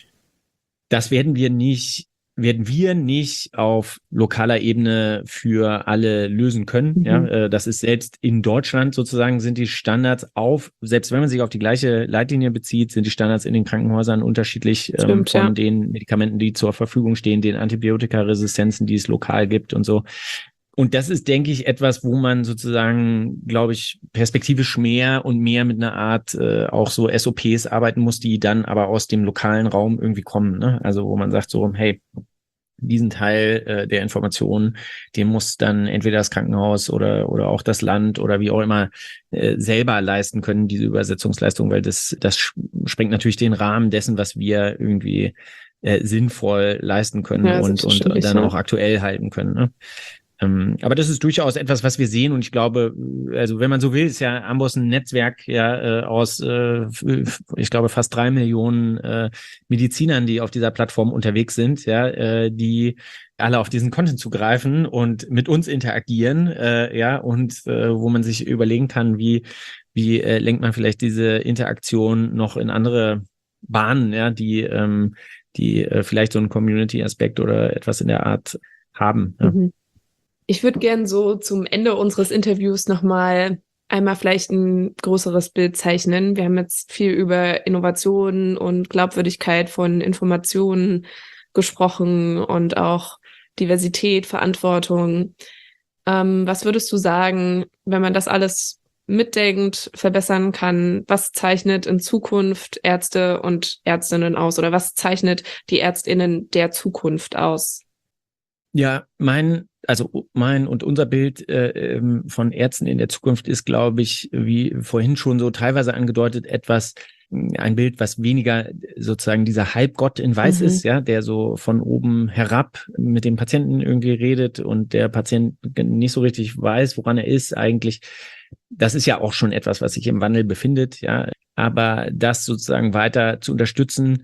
das werden wir nicht werden wir nicht auf lokaler Ebene für alle lösen können. Mhm. Ja, das ist selbst in Deutschland sozusagen sind die Standards auf, selbst wenn man sich auf die gleiche Leitlinie bezieht, sind die Standards in den Krankenhäusern unterschiedlich. Stimmt, ähm, von ja. den Medikamenten, die zur Verfügung stehen, den Antibiotikaresistenzen, die es lokal gibt und so. Und das ist, denke ich, etwas, wo man sozusagen, glaube ich, perspektivisch mehr und mehr mit einer Art äh, auch so S O Ps arbeiten muss, die dann aber aus dem lokalen Raum irgendwie kommen. Ne? Also wo man sagt so, hey, diesen Teil äh, der Informationen, den muss dann entweder das Krankenhaus oder oder auch das Land oder wie auch immer äh, selber leisten können, diese Übersetzungsleistung, weil das das sprengt natürlich den Rahmen dessen, was wir irgendwie äh, sinnvoll leisten können ja, und und dann ja. auch aktuell halten können. Ne? Ähm, aber das ist durchaus etwas, was wir sehen und ich glaube, also wenn man so will, ist ja Amboss ein Netzwerk ja äh, aus, äh, ich glaube, fast drei Millionen äh, Medizinern, die auf dieser Plattform unterwegs sind, ja, äh, die alle auf diesen Content zugreifen und mit uns interagieren, äh, ja, und äh, wo man sich überlegen kann, wie wie äh, lenkt man vielleicht diese Interaktion noch in andere Bahnen, ja, die ähm, die äh, vielleicht so einen Community-Aspekt oder etwas in der Art haben. Ja. Mhm. Ich würde gern so zum Ende unseres Interviews nochmal einmal vielleicht ein größeres Bild zeichnen. Wir haben jetzt viel über Innovationen und Glaubwürdigkeit von Informationen gesprochen und auch Diversität, Verantwortung. Ähm, was würdest du sagen, wenn man das alles mitdenkt, verbessern kann? Was zeichnet in Zukunft Ärzte und Ärztinnen aus? Oder was zeichnet die ÄrztInnen der Zukunft aus? Ja, mein, also mein und unser Bild äh, von Ärzten in der Zukunft ist, glaube ich, wie vorhin schon so teilweise angedeutet, etwas, ein Bild, was weniger sozusagen dieser Halbgott in Weiß mhm. ist, ja, der so von oben herab mit dem Patienten irgendwie redet und der Patient nicht so richtig weiß, woran er ist eigentlich. Das ist ja auch schon etwas, was sich im Wandel befindet, ja, aber das sozusagen weiter zu unterstützen,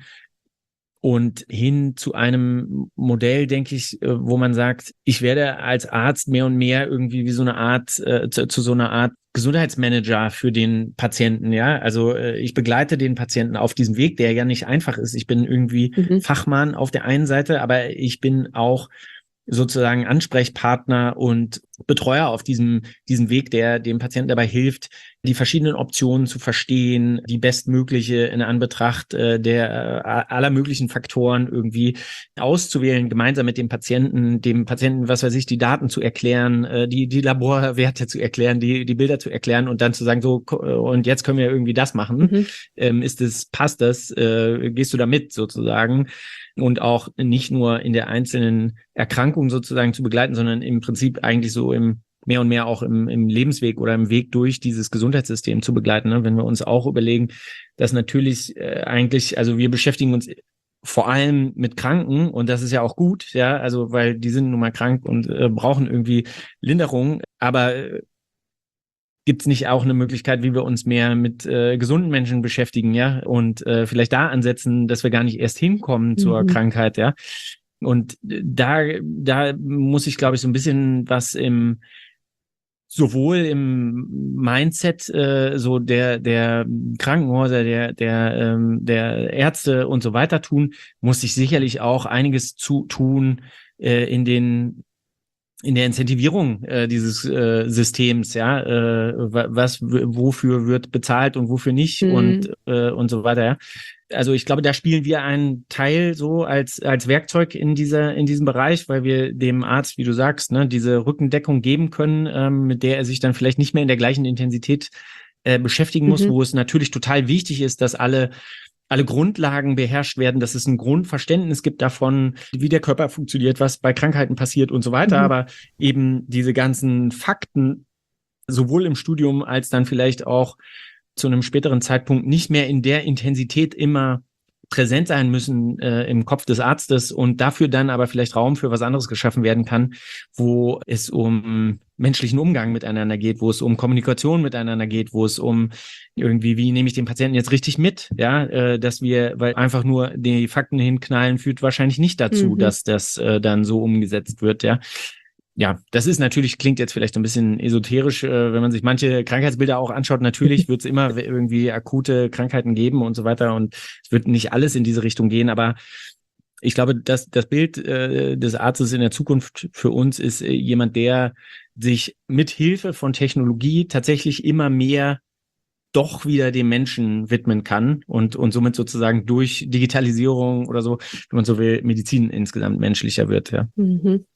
und hin zu einem Modell, denke ich, wo man sagt, ich werde als Arzt mehr und mehr irgendwie wie so eine Art, äh, zu, zu so einer Art Gesundheitsmanager für den Patienten, ja. Also äh, ich begleite den Patienten auf diesem Weg, der ja nicht einfach ist. Ich bin irgendwie mhm. Fachmann auf der einen Seite, aber ich bin auch sozusagen Ansprechpartner und Betreuer auf diesem, diesem Weg, der dem Patienten dabei hilft, die verschiedenen Optionen zu verstehen, die bestmögliche in Anbetracht äh, der äh, aller möglichen Faktoren irgendwie auszuwählen, gemeinsam mit dem Patienten, dem Patienten, was weiß ich, die Daten zu erklären, äh, die, die Laborwerte zu erklären, die, die Bilder zu erklären und dann zu sagen, so, und jetzt können wir irgendwie das machen. Mhm. Ähm, ist es, passt das, äh, gehst du da mit sozusagen? Und auch nicht nur in der einzelnen Erkrankung sozusagen zu begleiten, sondern im Prinzip eigentlich so im mehr und mehr auch im, im Lebensweg oder im Weg durch dieses Gesundheitssystem zu begleiten. Ne? Wenn wir uns auch überlegen, dass natürlich äh, eigentlich, also wir beschäftigen uns vor allem mit Kranken und das ist ja auch gut, ja, also weil die sind nun mal krank und äh, brauchen irgendwie Linderung, aber äh, gibt es nicht auch eine Möglichkeit, wie wir uns mehr mit äh, gesunden Menschen beschäftigen, ja, und äh, vielleicht da ansetzen, dass wir gar nicht erst hinkommen mhm. zur Krankheit, ja. Und da, da muss ich, glaube ich, so ein bisschen was im sowohl im Mindset äh, so der der Krankenhäuser, der der ähm, der Ärzte und so weiter tun, muss ich sicherlich auch einiges zu tun äh, in den in der Incentivierung äh, dieses äh, Systems, ja, äh, was w- wofür wird bezahlt und wofür nicht mhm. und äh, und so weiter, ja. Also ich glaube, da spielen wir einen Teil so als als Werkzeug in dieser in diesem Bereich, weil wir dem Arzt, wie du sagst, ne, diese Rückendeckung geben können, ähm, mit der er sich dann vielleicht nicht mehr in der gleichen Intensität äh, beschäftigen muss, mhm. wo es natürlich total wichtig ist, dass alle alle Grundlagen beherrscht werden, dass es ein Grundverständnis gibt davon, wie der Körper funktioniert, was bei Krankheiten passiert und so weiter. Mhm. Aber eben diese ganzen Fakten, sowohl im Studium als dann vielleicht auch zu einem späteren Zeitpunkt nicht mehr in der Intensität immer präsent sein müssen äh, im Kopf des Arztes und dafür dann aber vielleicht Raum für was anderes geschaffen werden kann, wo es um menschlichen Umgang miteinander geht, wo es um Kommunikation miteinander geht, wo es um irgendwie, wie nehme ich den Patienten jetzt richtig mit, ja, äh, dass wir, weil einfach nur die Fakten hinknallen führt wahrscheinlich nicht dazu, mhm. dass das äh, dann so umgesetzt wird, ja. Ja, das ist natürlich, klingt jetzt vielleicht ein bisschen esoterisch, äh, wenn man sich manche Krankheitsbilder auch anschaut. Natürlich wird es immer irgendwie akute Krankheiten geben und so weiter und es wird nicht alles in diese Richtung gehen, aber ich glaube, dass das Bild äh, des Arztes in der Zukunft für uns ist äh, jemand, der sich mit Hilfe von Technologie tatsächlich immer mehr doch wieder dem Menschen widmen kann und und somit sozusagen durch Digitalisierung oder so, wenn man so will, Medizin insgesamt menschlicher wird, ja. Mhm.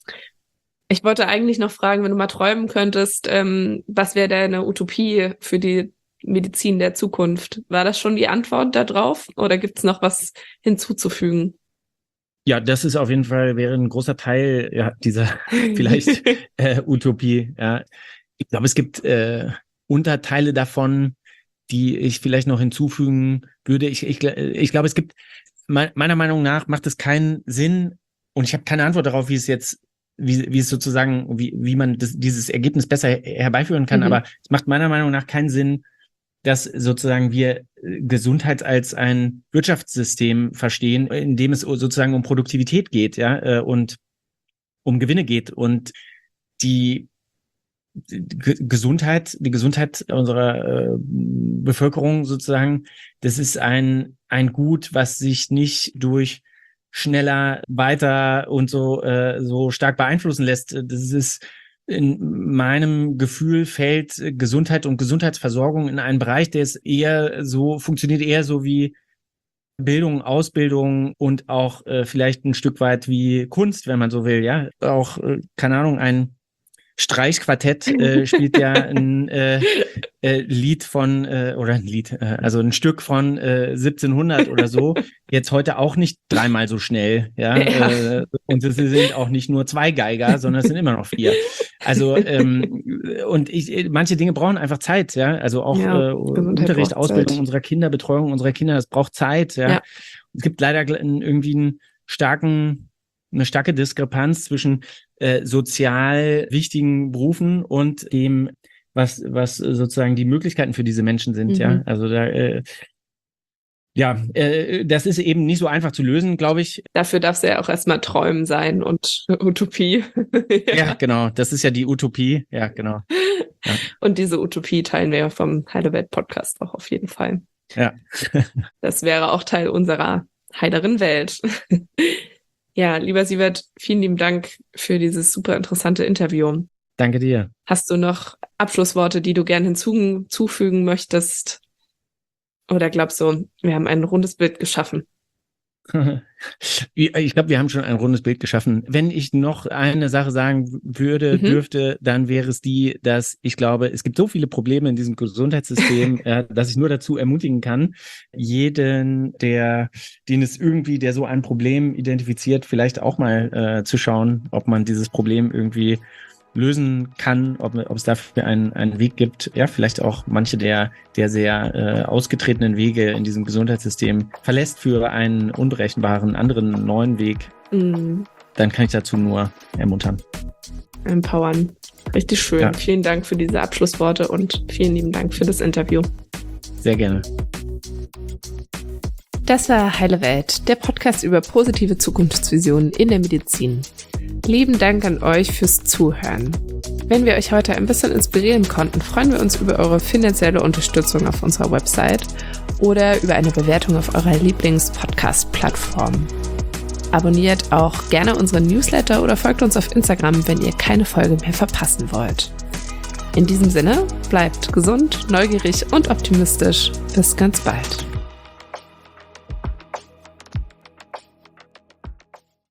Ich wollte eigentlich noch fragen, wenn du mal träumen könntest, ähm, was wäre deine Utopie für die Medizin der Zukunft? War das schon die Antwort da drauf oder gibt es noch was hinzuzufügen? Ja, das ist auf jeden Fall, wäre ein großer Teil ja, dieser vielleicht äh, Utopie. Ja. Ich glaube, es gibt äh, Unterteile davon, die ich vielleicht noch hinzufügen würde. Ich, ich, ich glaube, es gibt, me- meiner Meinung nach macht es keinen Sinn und ich habe keine Antwort darauf, wie es jetzt wie, wie es sozusagen, wie, wie man das, dieses Ergebnis besser herbeiführen kann. Mhm. Aber es macht meiner Meinung nach keinen Sinn, dass sozusagen wir Gesundheit als ein Wirtschaftssystem verstehen, in dem es sozusagen um Produktivität geht, ja, und um Gewinne geht. Und die Gesundheit, die Gesundheit unserer äh, Bevölkerung sozusagen, das ist ein, ein Gut, was sich nicht durch schneller, weiter und so äh, so stark beeinflussen lässt. Das ist in meinem Gefühl fällt Gesundheit und Gesundheitsversorgung in einen Bereich, der ist eher so, funktioniert eher so wie Bildung, Ausbildung und auch äh, vielleicht ein Stück weit wie Kunst, wenn man so will, ja. Auch, äh, keine Ahnung, ein Streichquartett äh, spielt ja ein äh, äh, Lied von, äh, oder ein Lied, äh, also ein Stück von äh, siebzehnhundert oder so, jetzt heute auch nicht dreimal so schnell, ja, ja. Äh, und es sind auch nicht nur zwei Geiger, sondern es sind immer noch vier. Also, ähm, und ich, manche Dinge brauchen einfach Zeit, ja, also auch ja, äh, Unterricht, Ausbildung Zeit. Unserer Kinder, Betreuung unserer Kinder, das braucht Zeit, ja. ja. Es gibt leider irgendwie einen starken eine starke Diskrepanz zwischen äh, sozial wichtigen Berufen und dem, was was sozusagen die Möglichkeiten für diese Menschen sind. Mhm. Ja, also da äh, ja, äh, das ist eben nicht so einfach zu lösen, glaube ich. Dafür darf es ja auch erstmal Träumen sein und Utopie. ja. ja, genau. Das ist ja die Utopie. Ja, genau. Ja. Und diese Utopie teilen wir vom Heile Welt Podcast auch auf jeden Fall. Ja. Das wäre auch Teil unserer heileren Welt. Ja, lieber Sievert, vielen lieben Dank für dieses super interessante Interview. Danke dir. Hast du noch Abschlussworte, die du gern hinzufügen möchtest? Oder glaubst du, wir haben ein rundes Bild geschaffen? Ich glaube, wir haben schon ein rundes Bild geschaffen. Wenn ich noch eine Sache sagen würde, mhm. dürfte, dann wäre es die, dass ich glaube, es gibt so viele Probleme in diesem Gesundheitssystem, äh, dass ich nur dazu ermutigen kann, jeden, der, den es irgendwie, der so ein Problem identifiziert, vielleicht auch mal äh, zu schauen, ob man dieses Problem irgendwie lösen kann, ob, ob es dafür einen, einen Weg gibt, ja, vielleicht auch manche der, der sehr äh, ausgetretenen Wege in diesem Gesundheitssystem verlässt für einen unberechenbaren anderen neuen Weg, mm. dann kann ich dazu nur ermuntern. Empowern. Richtig schön. Ja. Vielen Dank für diese Abschlussworte und vielen lieben Dank für das Interview. Sehr gerne. Das war Heile Welt, der Podcast über positive Zukunftsvisionen in der Medizin. Lieben Dank an euch fürs Zuhören. Wenn wir euch heute ein bisschen inspirieren konnten, freuen wir uns über eure finanzielle Unterstützung auf unserer Website oder über eine Bewertung auf eurer Lieblings-Podcast-Plattform. Abonniert auch gerne unseren Newsletter oder folgt uns auf Instagram, wenn ihr keine Folge mehr verpassen wollt. In diesem Sinne, bleibt gesund, neugierig und optimistisch. Bis ganz bald.